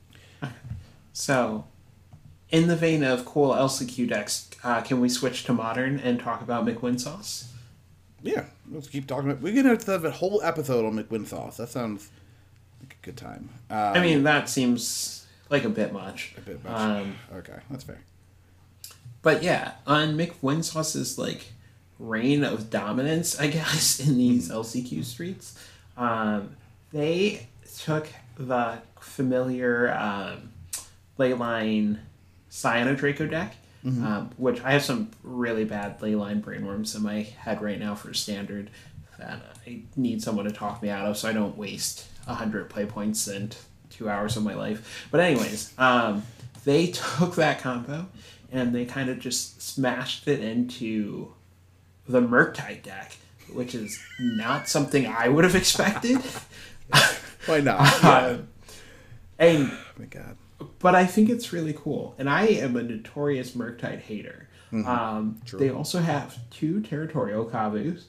So, in the vein of cool LCQ decks, can we switch to Modern and talk about McWinsauce? Yeah, let's keep talking about. We're gonna have a whole episode on McWinsauce. That sounds like a good time. I mean, that seems like a bit much. A bit much. Okay, that's fair. But yeah, on McWinsauce's like reign of dominance, I guess, in these LCQ streets, they took the familiar Leyline Cyanodraco deck, which I have some really bad Leyline brainworms in my head right now for standard that I need someone to talk me out of so I don't waste 100 play points and 2 hours of my life. But anyways, they took that combo and they kind of just smashed it into the Murktide deck, which is not something I would have expected. Why not? And oh my god. But I think it's really cool. And I am a notorious Murktide hater. They also have 2 territorial Kavus.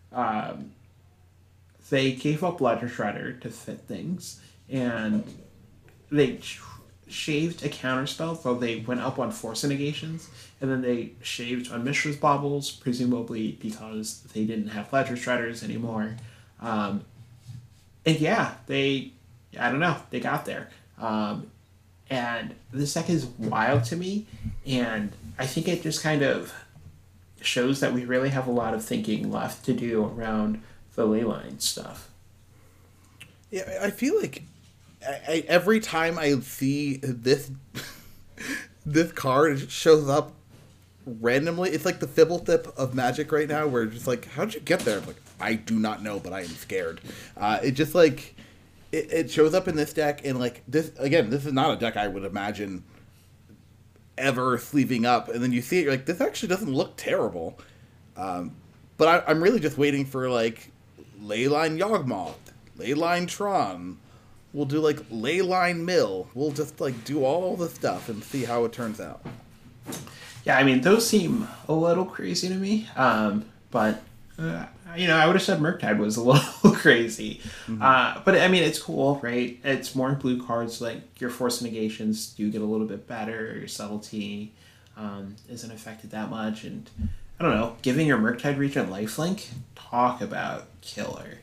They gave up Ledger Shredder to fit things. And they shaved a counterspell, though they went up on Force Negations. And then they shaved on Mishra's Baubles, presumably because they didn't have Ledger Shredders anymore. And yeah, I don't know, they got there. And this deck is wild to me, and I think it just kind of shows that we really have a lot of thinking left to do around the Leyline stuff. Yeah, I feel like every time I see this this card, it shows up randomly. It's like the Fibblethip of Magic right now, where it's just like, how'd you get there? I'm like, I do not know, but I am scared. It just like... It shows up in this deck, and like this again. This is not a deck I would imagine ever sleeving up. And then you see it, you're like, this actually doesn't look terrible. But I'm really just waiting for like Leyline Yawgmoth, Leyline Tron. We'll do like Leyline Mill. We'll just like do all the stuff and see how it turns out. Yeah, I mean those seem a little crazy to me, but. I would have said Murktide was a little crazy. But, I mean, it's cool, right? It's more blue cards, like your Force Negations do get a little bit better, your Subtlety isn't affected that much, and, I don't know, giving your Murktide Regent lifelink, talk about killer.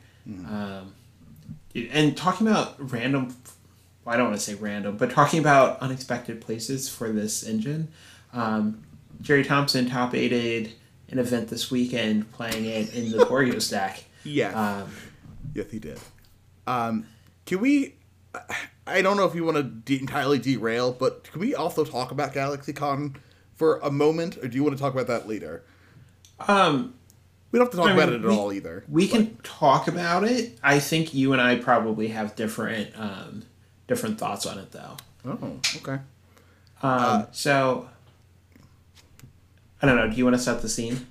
And talking about random, well, I don't want to say random, but talking about unexpected places for this engine, Jerry Thompson top-8'd an event this weekend playing it in the Gorgios deck. Yes. Yes, he did. Can we... I don't know if you want to entirely derail, but can we also talk about GalaxyCon for a moment, or do you want to talk about that later? We don't have to talk about it at all either. We can talk about it. I think you and I probably have different thoughts on it, though. Oh, okay. So... I don't know. Do you want to set the scene?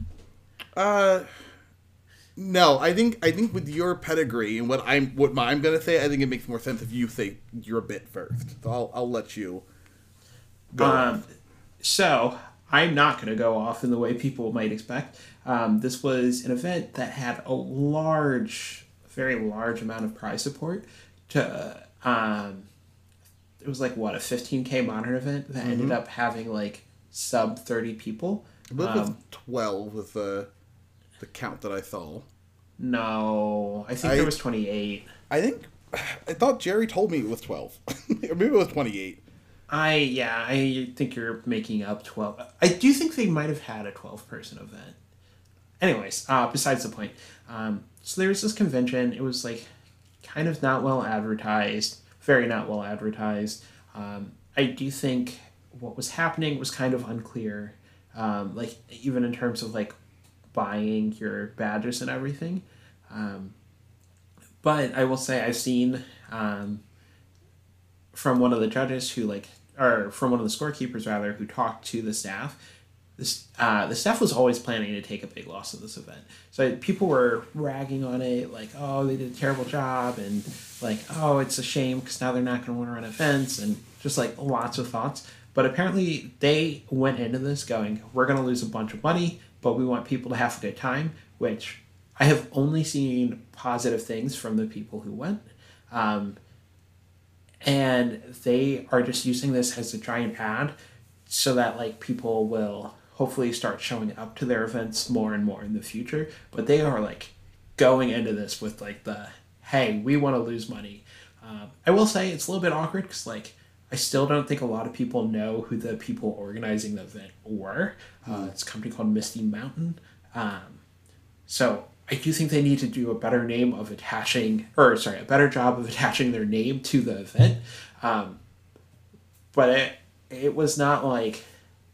No. I think with your pedigree and what I'm gonna say, I think it makes more sense if you say your bit first. So I'll let you go. So I'm not gonna go off in the way people might expect. This was an event that had a very large amount of prize support. It was like what, a 15K Modern event that ended up having like sub 30 people. I believe it was 12 with the count that I saw. No, I think there was 28. I thought Jerry told me it was 12. Or maybe it was 28. I think you're making up 12. I do think they might have had a 12-person event. Anyways, besides the point. So there was this convention. It was like kind of not well advertised. Very not well advertised. I do think what was happening was kind of unclear. Like even in terms of like buying your badges and everything. But I will say I've seen from one of the judges from one of the scorekeepers rather, who talked to the staff. The staff was always planning to take a big loss at this event. So people were ragging on it, like, oh, they did a terrible job, and like, oh, it's a shame because now they're not going to want to run events, and just like lots of thoughts. But apparently they went into this going, we're going to lose a bunch of money, but we want people to have a good time, which I have only seen positive things from the people who went. And they are just using this as a giant ad so that like people will hopefully start showing up to their events more and more in the future. But they are like going into this with like hey, we want to lose money. I will say it's a little bit awkward because like, I still don't think a lot of people know who the people organizing the event were. It's a company called Misty Mountain. So I do think they need to do a better a better job of attaching their name to the event. But it was not like,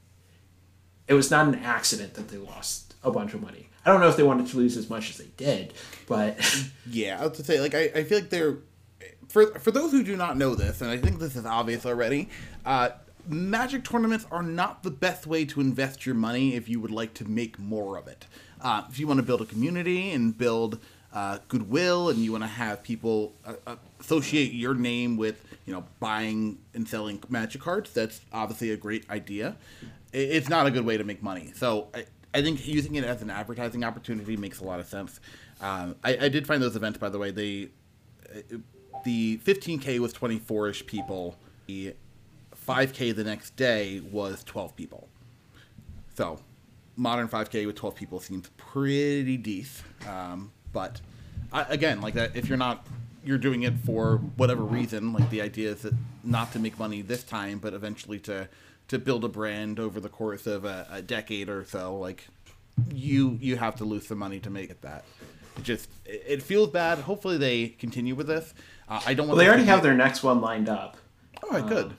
it was not an accident that they lost a bunch of money. I don't know if they wanted to lose as much as they did, but yeah, I was to say, like, I feel like they're, for those who do not know this, and I think this is obvious already, Magic tournaments are not the best way to invest your money if you would like to make more of it. If you want to build a community and build goodwill, and you want to have people associate your name with, buying and selling Magic cards, that's obviously a great idea. It's not a good way to make money. So I think using it as an advertising opportunity makes a lot of sense. I did find those events, by the way. The 15K was 24-ish people. The 5K the next day was 12 people. So, modern 5K with 12 people seems pretty decent. But, again, like that, if you're doing it for whatever reason, like the idea is that not to make money this time, but eventually to build a brand over the course of a decade or so, like, you have to lose some money to make it that. It feels bad. Hopefully they continue with this. I don't want. Well, they already have their next one lined up. All right, good.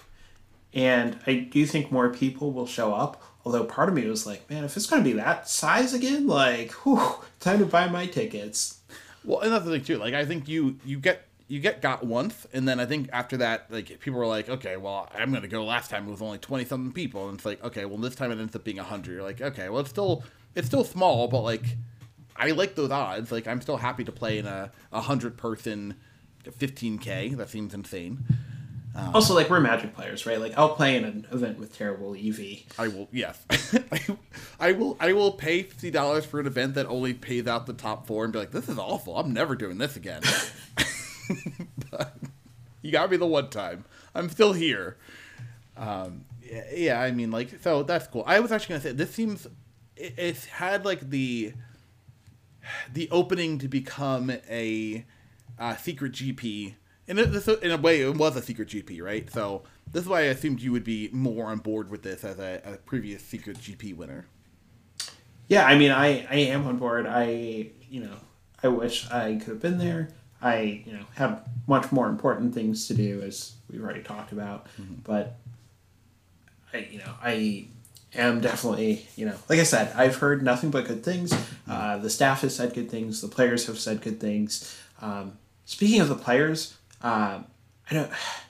And I do think more people will show up. Although part of me was like, man, if it's going to be that size again, like, whew, time to buy my tickets. Well, and that's the thing too. Like, I think you get got once, and then I think after that, like, people were like, okay, well, I'm going to go. Last time it was only 20-something people, and it's like, okay, well, this time it ends up being 100. You're like, okay, well, it's still small, but like, I like those odds. Like, I'm still happy to play in a 100-person 15K. That seems insane. Also, like, we're Magic players, right? Like, I'll play in an event with terrible EV. I will, yes. I will pay $50 for an event that only pays out the top 4 and be like, this is awful. I'm never doing this again. But you got me the one time. I'm still here. Yeah, I mean, like, so that's cool. I was actually going to say, this seems, it's had, like, the opening to become a secret GP. In a way, it was a secret GP, right? So this is why I assumed you would be more on board with this as a previous secret GP winner. Yeah, I mean, I am on board. I wish I could have been there. I, have much more important things to do, as we've already talked about. Mm-hmm. But I am definitely, like I said, I've heard nothing but good things. The staff has said good things. The players have said good things. Speaking of the players, I don't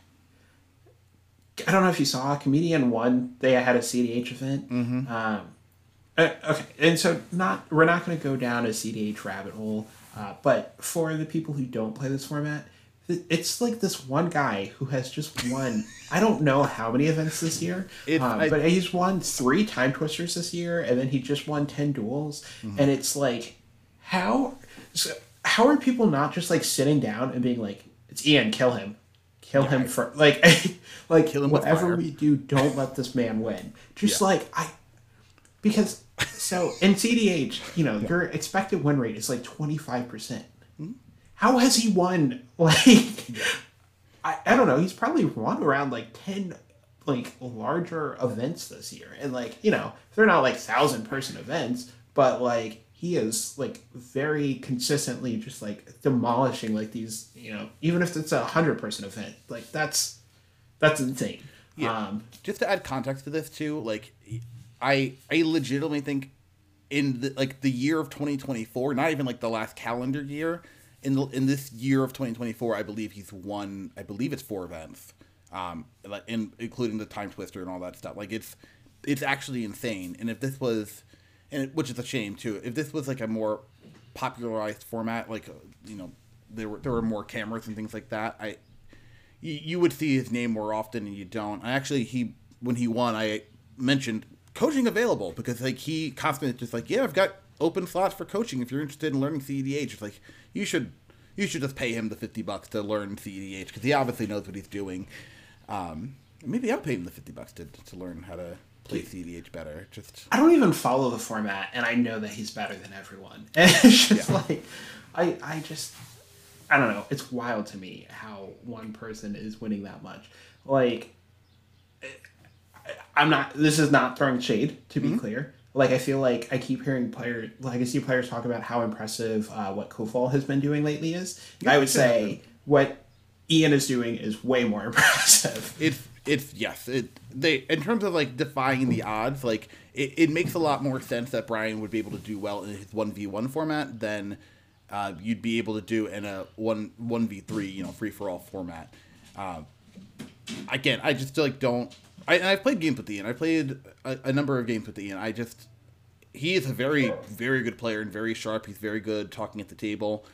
know if you saw Comedian 1. They had a CDH event. Mm-hmm. Okay, and so we're not going to go down a CDH rabbit hole. But for the people who don't play this format, it's like this one guy who has just won, I don't know how many events this year, but he's won 3 Time Twisters this year, and then he just won 10 duels. Mm-hmm. And it's like, how are people not just like sitting down and being like, it's Ian, kill him. Kill him for, like kill him, whatever we do, don't let this man win. Just because, so in CDH, your expected win rate is like 25%. Mm-hmm. How has he won? Like, I don't know. He's probably won around like 10 like larger events this year. And like, they're not like 1,000-person events, but like he is like very consistently just like demolishing like these, even if it's a 100-person event, like that's insane. Yeah. Just to add context to this too, like I legitimately think in the year of 2024, not even like the last calendar year, in this year of 2024, I believe he's won, I believe it's 4 events, including the Time Twister and all that stuff. Like it's actually insane. And if this was, which is a shame too, if this was like a more popularized format, like there were more cameras and things like that, you would see his name more often, and you don't. When he won, I mentioned coaching available, because like he constantly just like, yeah, I've got open slots for coaching if you're interested in learning CEDH. It's like, you should just pay him the $50 to learn CEDH, because he obviously knows what he's doing. Maybe I'll pay him the $50 to learn how to play CEDH better. I don't even follow the format, and I know that he's better than everyone. And it's just like, I don't know. It's wild to me how one person is winning that much. Like, I'm not. This is not throwing shade, to be clear. Like, I feel like I keep hearing legacy players talk about how impressive what Kofal has been doing lately is. I would say what Ian is doing is way more impressive. It's yes. They in terms of like defying the odds, like it makes a lot more sense that Brian would be able to do well in his 1v1 format than you'd be able to do in a 1v3, free for all format. Again, I just like don't. I've played games with Ian. I played a number of games with Ian. He is a very, very good player and very sharp. He's very good talking at the table.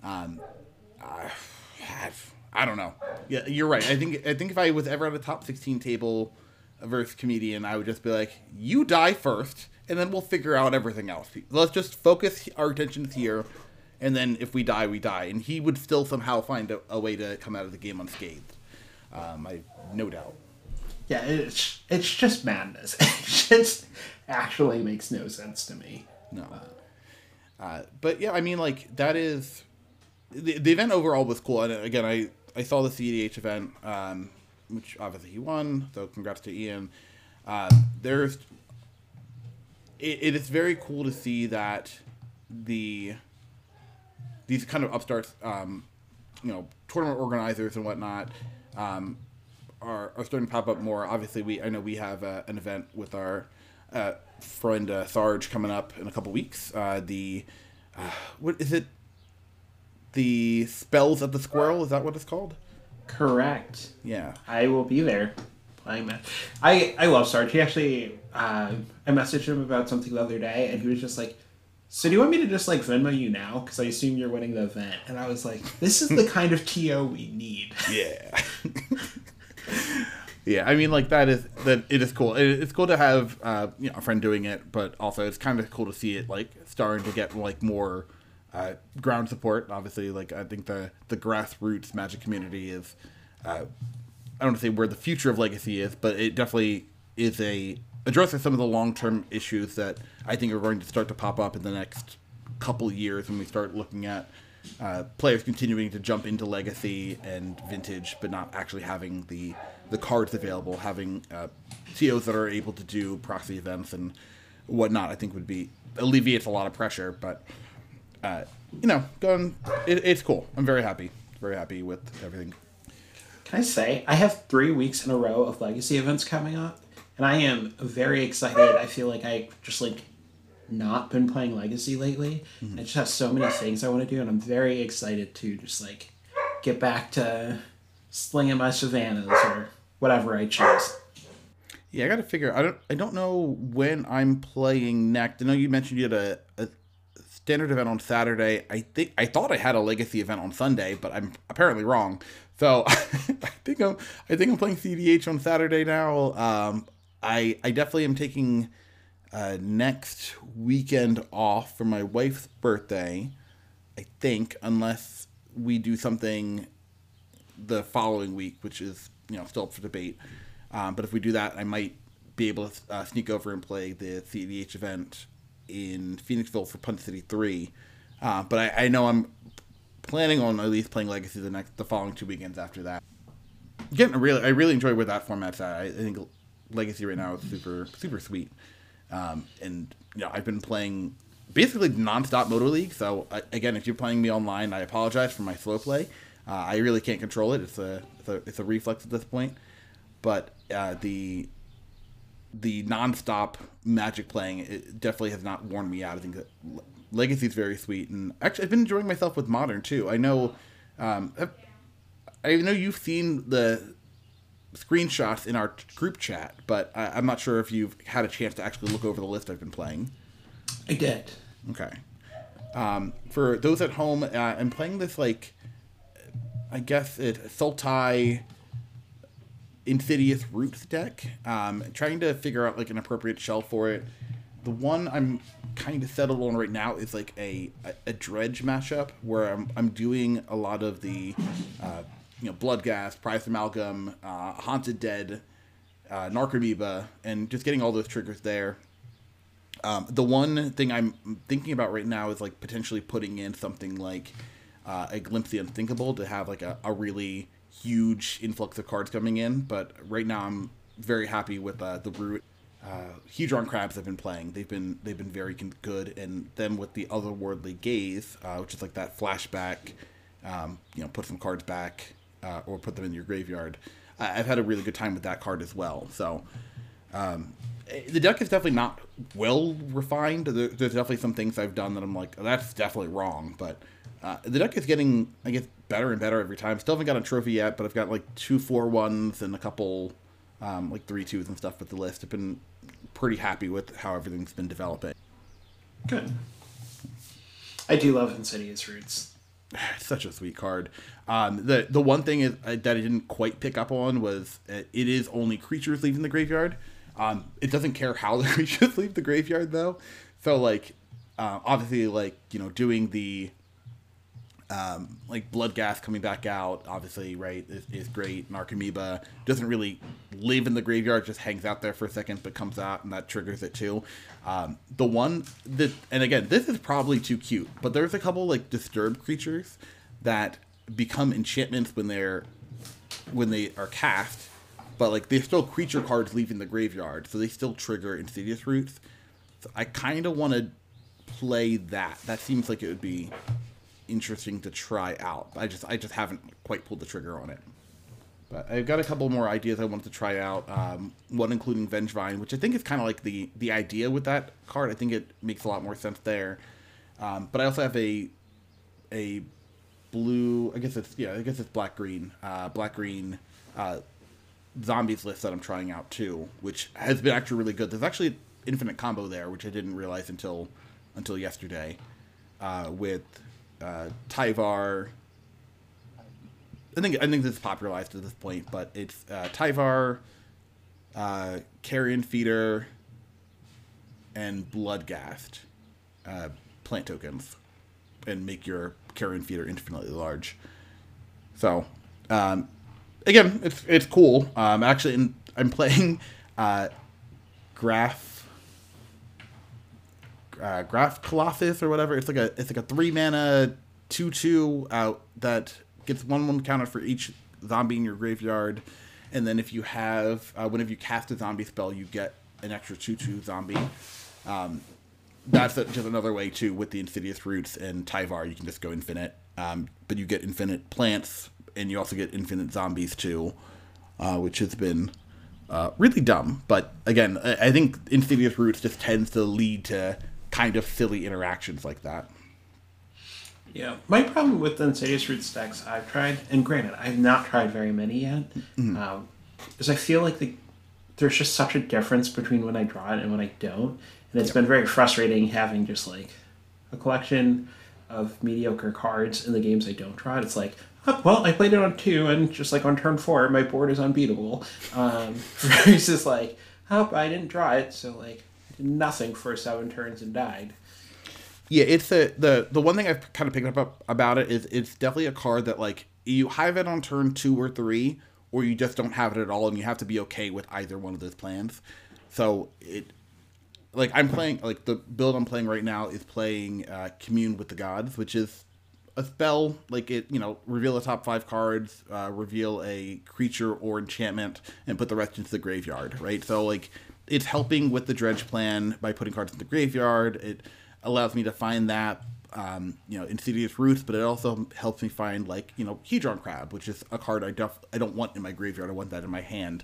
I don't know. Yeah, you're right. I think if I was ever on a top 16 table versus comedian, I would just be like, you die first, and then we'll figure out everything else. Let's just focus our attentions here, and then if we die, we die. And he would still somehow find a way to come out of the game unscathed. I no doubt. Yeah, it's just madness. It just actually makes no sense to me. No. But yeah, I mean, like, that is... The event overall was cool. And again, I saw the CDH event, which obviously he won, so congrats to Ian. It is very cool to see that these kind of upstarts, tournament organizers and whatnot, are starting to pop up more. Obviously, I know we have an event with our friend Sarge coming up in a couple weeks. What is it? The Spells of the Squirrel, is that what it's called? Correct. Yeah. I will be there playing that. I love Sarge. He actually, I messaged him about something the other day, and he was just like, so do you want me to just, like, Venmo you now? Because I assume you're winning the event. And I was like, this is the kind of TO we need. Yeah. Yeah, I mean, like, it is cool. It's cool to have, a friend doing it, but also it's kind of cool to see it, like, starting to get, like, more... ground support. Obviously, like, I think the grassroots Magic community is I don't want to say where the future of Legacy is, but it definitely is addresses some of the long-term issues that I think are going to start to pop up in the next couple years when we start looking at players continuing to jump into Legacy and Vintage, but not actually having the cards available, having COs that are able to do proxy events and whatnot. I think alleviates a lot of pressure, but it's cool. I'm very happy with everything. Can I say, I have 3 weeks in a row of Legacy events coming up, and I am very excited. I feel like I just, like, not been playing Legacy lately. Mm-hmm. I just have so many things I want to do, and I'm very excited to just, like, get back to slinging my Savannahs or whatever I choose. Yeah, I gotta figure. I don't know when I'm playing next. I know you mentioned you had a standard event on Saturday. I thought I had a Legacy event on Sunday, but I'm apparently wrong. So I think I'm playing CDH on Saturday now. I definitely am taking next weekend off for my wife's birthday. I think, unless we do something the following week, which is still up for debate. But if we do that, I might be able to sneak over and play the CDH event in Phoenixville for Punch City 3. But I know I'm planning on at least playing Legacy the following 2 weekends after that. Again, I really enjoy where that format's at. I think Legacy right now is super, super sweet. And I've been playing basically nonstop Moto League. So again, if you're playing me online, I apologize for my slow play. I really can't control it. It's a reflex at this point. But the nonstop Magic playing, it definitely has not worn me out. I think that Legacy is very sweet, and actually I've been enjoying myself with Modern too. I know you've seen the screenshots in our group chat, but I'm not sure if you've had a chance to actually look over the list I've been playing. I did. Okay. For those at home, I'm playing this, like, I guess it's Sultai Insidious Roots deck. Trying to figure out, like, an appropriate shell for it. The one I'm kind of settled on right now is like a dredge mashup where I'm doing a lot of the Bloodghast, Prized Amalgam, Haunted Dead, Narcomoeba, and just getting all those triggers there. The one thing I'm thinking about right now is like potentially putting in something like a Glimpse the Unthinkable to have like a really huge influx of cards coming in, but right now I'm very happy with the root. Hedron Crabs I've been playing. They've been very good, and then with the Otherworldly Gaze, which is like that flashback, put some cards back or put them in your graveyard. I've had a really good time with that card as well. So the deck is definitely not well refined. There's definitely some things I've done that I'm like, oh, that's definitely wrong. But the deck is getting, I guess, better and better every time. Still haven't got a trophy yet, but I've got like 2 4-1s and a couple like 3-2s and stuff with the list. I've been pretty happy with how everything's been developing. Good. I do love Insidious Roots. It's such a sweet card. The one thing is that I didn't quite pick up on was it is only creatures leaving the graveyard. It doesn't care how the creatures leave the graveyard though. So like obviously like doing the like Bloodghast coming back out, obviously, right, is great. And Archimeeba doesn't really live in the graveyard, just hangs out there for a second, but comes out, and that triggers it too. The one that, and again, this is probably too cute, but there's a couple like disturbed creatures that become enchantments when they are cast, but like they're still creature cards leaving the graveyard, so they still trigger Insidious Roots. So I kind of want to play that. That seems like it would be interesting to try out. I just haven't quite pulled the trigger on it. But I've got a couple more ideas I wanted to try out. One including Vengevine, which I think is kind of like the idea with that card. I think it makes a lot more sense there. But I also have a blue. I guess it's black green zombies list that I'm trying out too, which has been actually really good. There's actually an infinite combo there, which I didn't realize until yesterday, with Tyvar. I think this is popularized at this point, but it's Tyvar, Carrion Feeder, and Bloodghast plant tokens, and make your Carrion Feeder infinitely large. So, again, it's cool. Actually, I'm playing Graph Colossus or whatever. It's like a 3-mana 2/2 that gets 1/1 counter for each zombie in your graveyard, and then if you have whenever you cast a zombie spell, you get an extra 2/2 zombie. That's just another way too with the Insidious Roots and Tyvar. You can just go infinite, but you get infinite plants, and you also get infinite zombies too, which has been really dumb. But again, I think Insidious Roots just tends to lead to kind of silly interactions like that. Yeah, my problem with the Insidious Roots decks I've tried, and granted, I've not tried very many yet, is I feel like there's just such a difference between when I draw it and when I don't, and it's been very frustrating having just like a collection of mediocre cards in the games I don't draw. It's like, oh, well, I played it on 2, and just like on turn 4, my board is unbeatable. Versus like, oh, I didn't draw it, so like I did nothing for 7 turns and died. Yeah, it's the one thing I've kind of picked up about it is it's definitely a card that like you have it on turn 2 or 3, or you just don't have it at all, and you have to be okay with either one of those plans. So I'm playing, like the build I'm playing right now is playing Commune with the Gods, which is a spell, like it, reveal the top 5 cards, reveal a creature or enchantment, and put the rest into the graveyard, right? So like it's helping with the dredge plan by putting cards in the graveyard. It allows me to find that, Insidious Roots, but it also helps me find like, Hedron Crab, which is a card I don't want in my graveyard. I want that in my hand.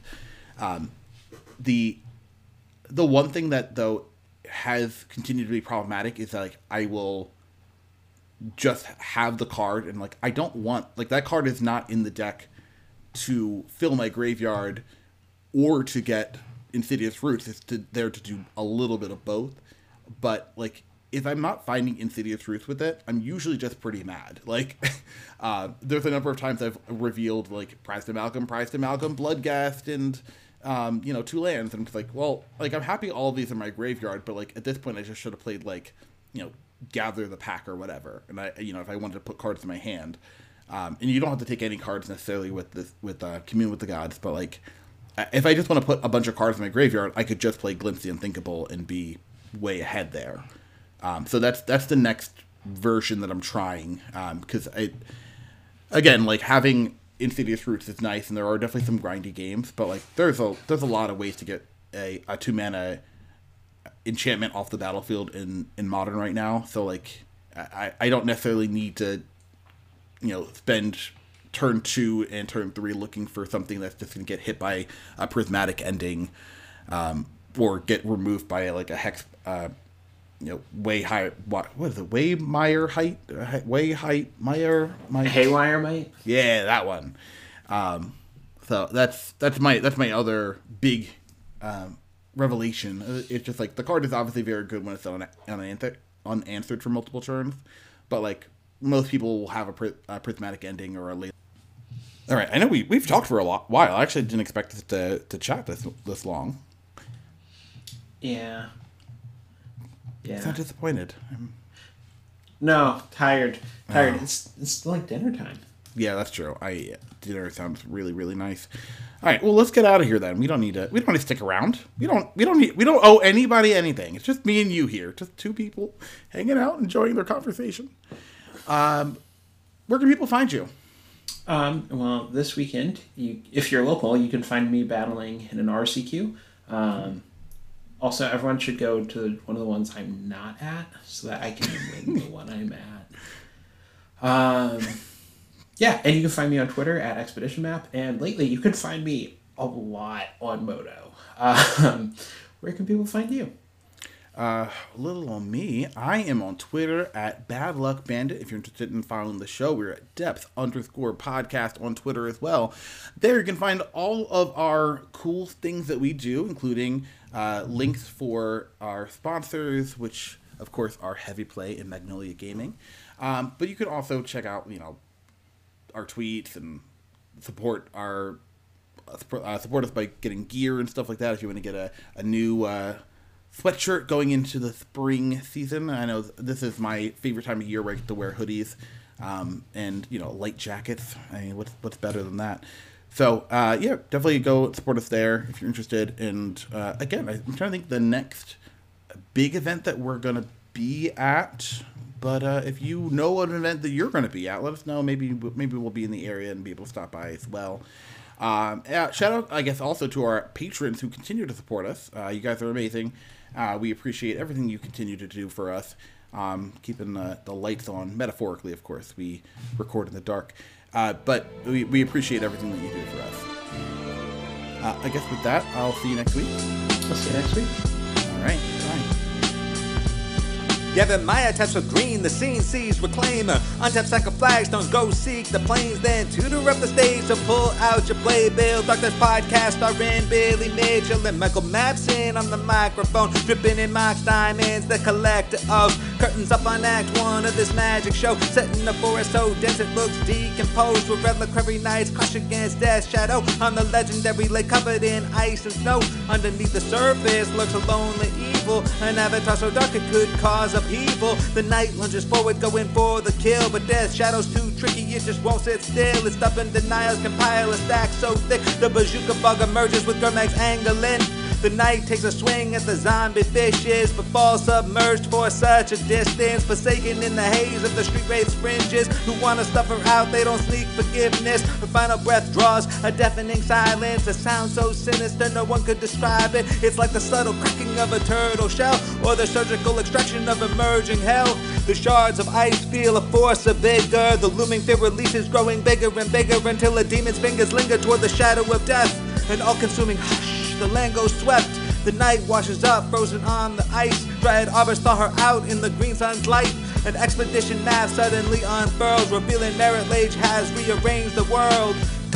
The one thing that though has continued to be problematic is that like I will just have the card and like I don't want, like, that card is not in the deck to fill my graveyard or to get Insidious Roots. It's there to do a little bit of both. But like if I'm not finding Insidious Roots with it, I'm usually just pretty mad. Like, there's a number of times I've revealed, like, Prized Amalgam, Bloodghast, and, 2 lands. And I'm just like, well, like, I'm happy all of these are in my graveyard, but, like, at this point I just should have played, like, Gather the Pack or whatever. And if I wanted to put cards in my hand. And you don't have to take any cards necessarily with Commune with the Gods, but, like, if I just want to put a bunch of cards in my graveyard, I could just play Glimpse the Unthinkable and be way ahead there. So that's the next version that I'm trying, because having Insidious Roots is nice, and there are definitely some grindy games, but like there's a lot of ways to get a 2-mana enchantment off the battlefield in Modern right now. So like I don't necessarily need to spend turn 2 and turn 3 looking for something that's just going to get hit by a prismatic ending, or get removed by like a hex, way high. What is it? Haywire Might. Yeah, that one. So that's my other big revelation. It's just like the card is obviously very good when it's unanswered for multiple turns, but like most people will have a prismatic ending or a late. All right, I know we've talked for a while. I actually didn't expect us to chat this long. Yeah. It's not disappointed. No, tired. It's like dinner time. Yeah, that's true. Dinner sounds really, really nice. All right, well, let's get out of here then. We don't need to stick around. We don't owe anybody anything. It's just me and you here, just two people hanging out, enjoying their conversation. Where can people find you? Well, this weekend, if you're local, you can find me battling in an RCQ. Also, everyone should go to one of the ones I'm not at, so that I can win the one I'm at. Yeah, and you can find me on Twitter at Expedition Map, and lately you can find me a lot on Moto. Where can people find you? A little on me. I am on Twitter at Bad Luck Bandit. If you're interested in following the show, we're at Depth_podcast on Twitter as well. There you can find all of our cool things that we do, including links for our sponsors, which of course are Heavy Play and Magnolia Gaming. But you can also check out, our tweets and support us by getting gear and stuff like that. If you want to get a new sweatshirt going into the spring season. I know this is my favorite time of year where I get to wear hoodies and light jackets. I mean, what's better than that? So yeah, definitely go support us there if you're interested. And again, I'm trying to think the next big event that we're gonna be at. But if you know an event that you're going to be at, let us know. Maybe we'll be in the area and be able to stop by as well. Shout out, I guess, also to our patrons who continue to support us. You guys are amazing. We appreciate everything you continue to do for us. Keeping the lights on, metaphorically, of course. We record in the dark. But we appreciate everything that you do for us. I guess with that, I'll see you next week. I'll see you next week. All right. Bye. Gavin Maya taps for green, the scene sees reclaimer. Untap sack of flagstones, go seek the plains, then tutor up the stage to pull out your playbill. Doctor's podcast starring Billy Mitchell and Michael Mapson on the microphone, dripping in Mox Diamonds, the collector of curtains up on Act 1 of this magic show. Set in the forest so dense it looks decomposed, where red Crevy Knights crush against Death's shadow on the legendary lake covered in ice and snow. Underneath the surface lurks a lonely evil, an avatar so dark it could cause upheaval. The knight lunges forward going for the kill, but Death's shadow's too tricky, it just won't sit still. Its stubborn denials compile a stack so thick the bazooka bug emerges with Gurmag's angling. The knight takes a swing at the zombie fishes, but falls submerged for such a distance. Forsaken in the haze of the street race fringes, who wanna stuff her out, they don't sneak forgiveness. Her final breath draws a deafening silence, a sound so sinister no one could describe it. It's like the subtle cracking of a turtle shell, or the surgical extraction of emerging hell. The shards of ice feel a force of vigor, the looming fear releases growing bigger and bigger until a demon's fingers linger toward the shadow of death. An all-consuming hush, the land goes swept. The night washes up, frozen on the ice. Dryad arbors thaw her out in the green sun's light. An expedition map suddenly unfurls, revealing Merit Lage has rearranged the world.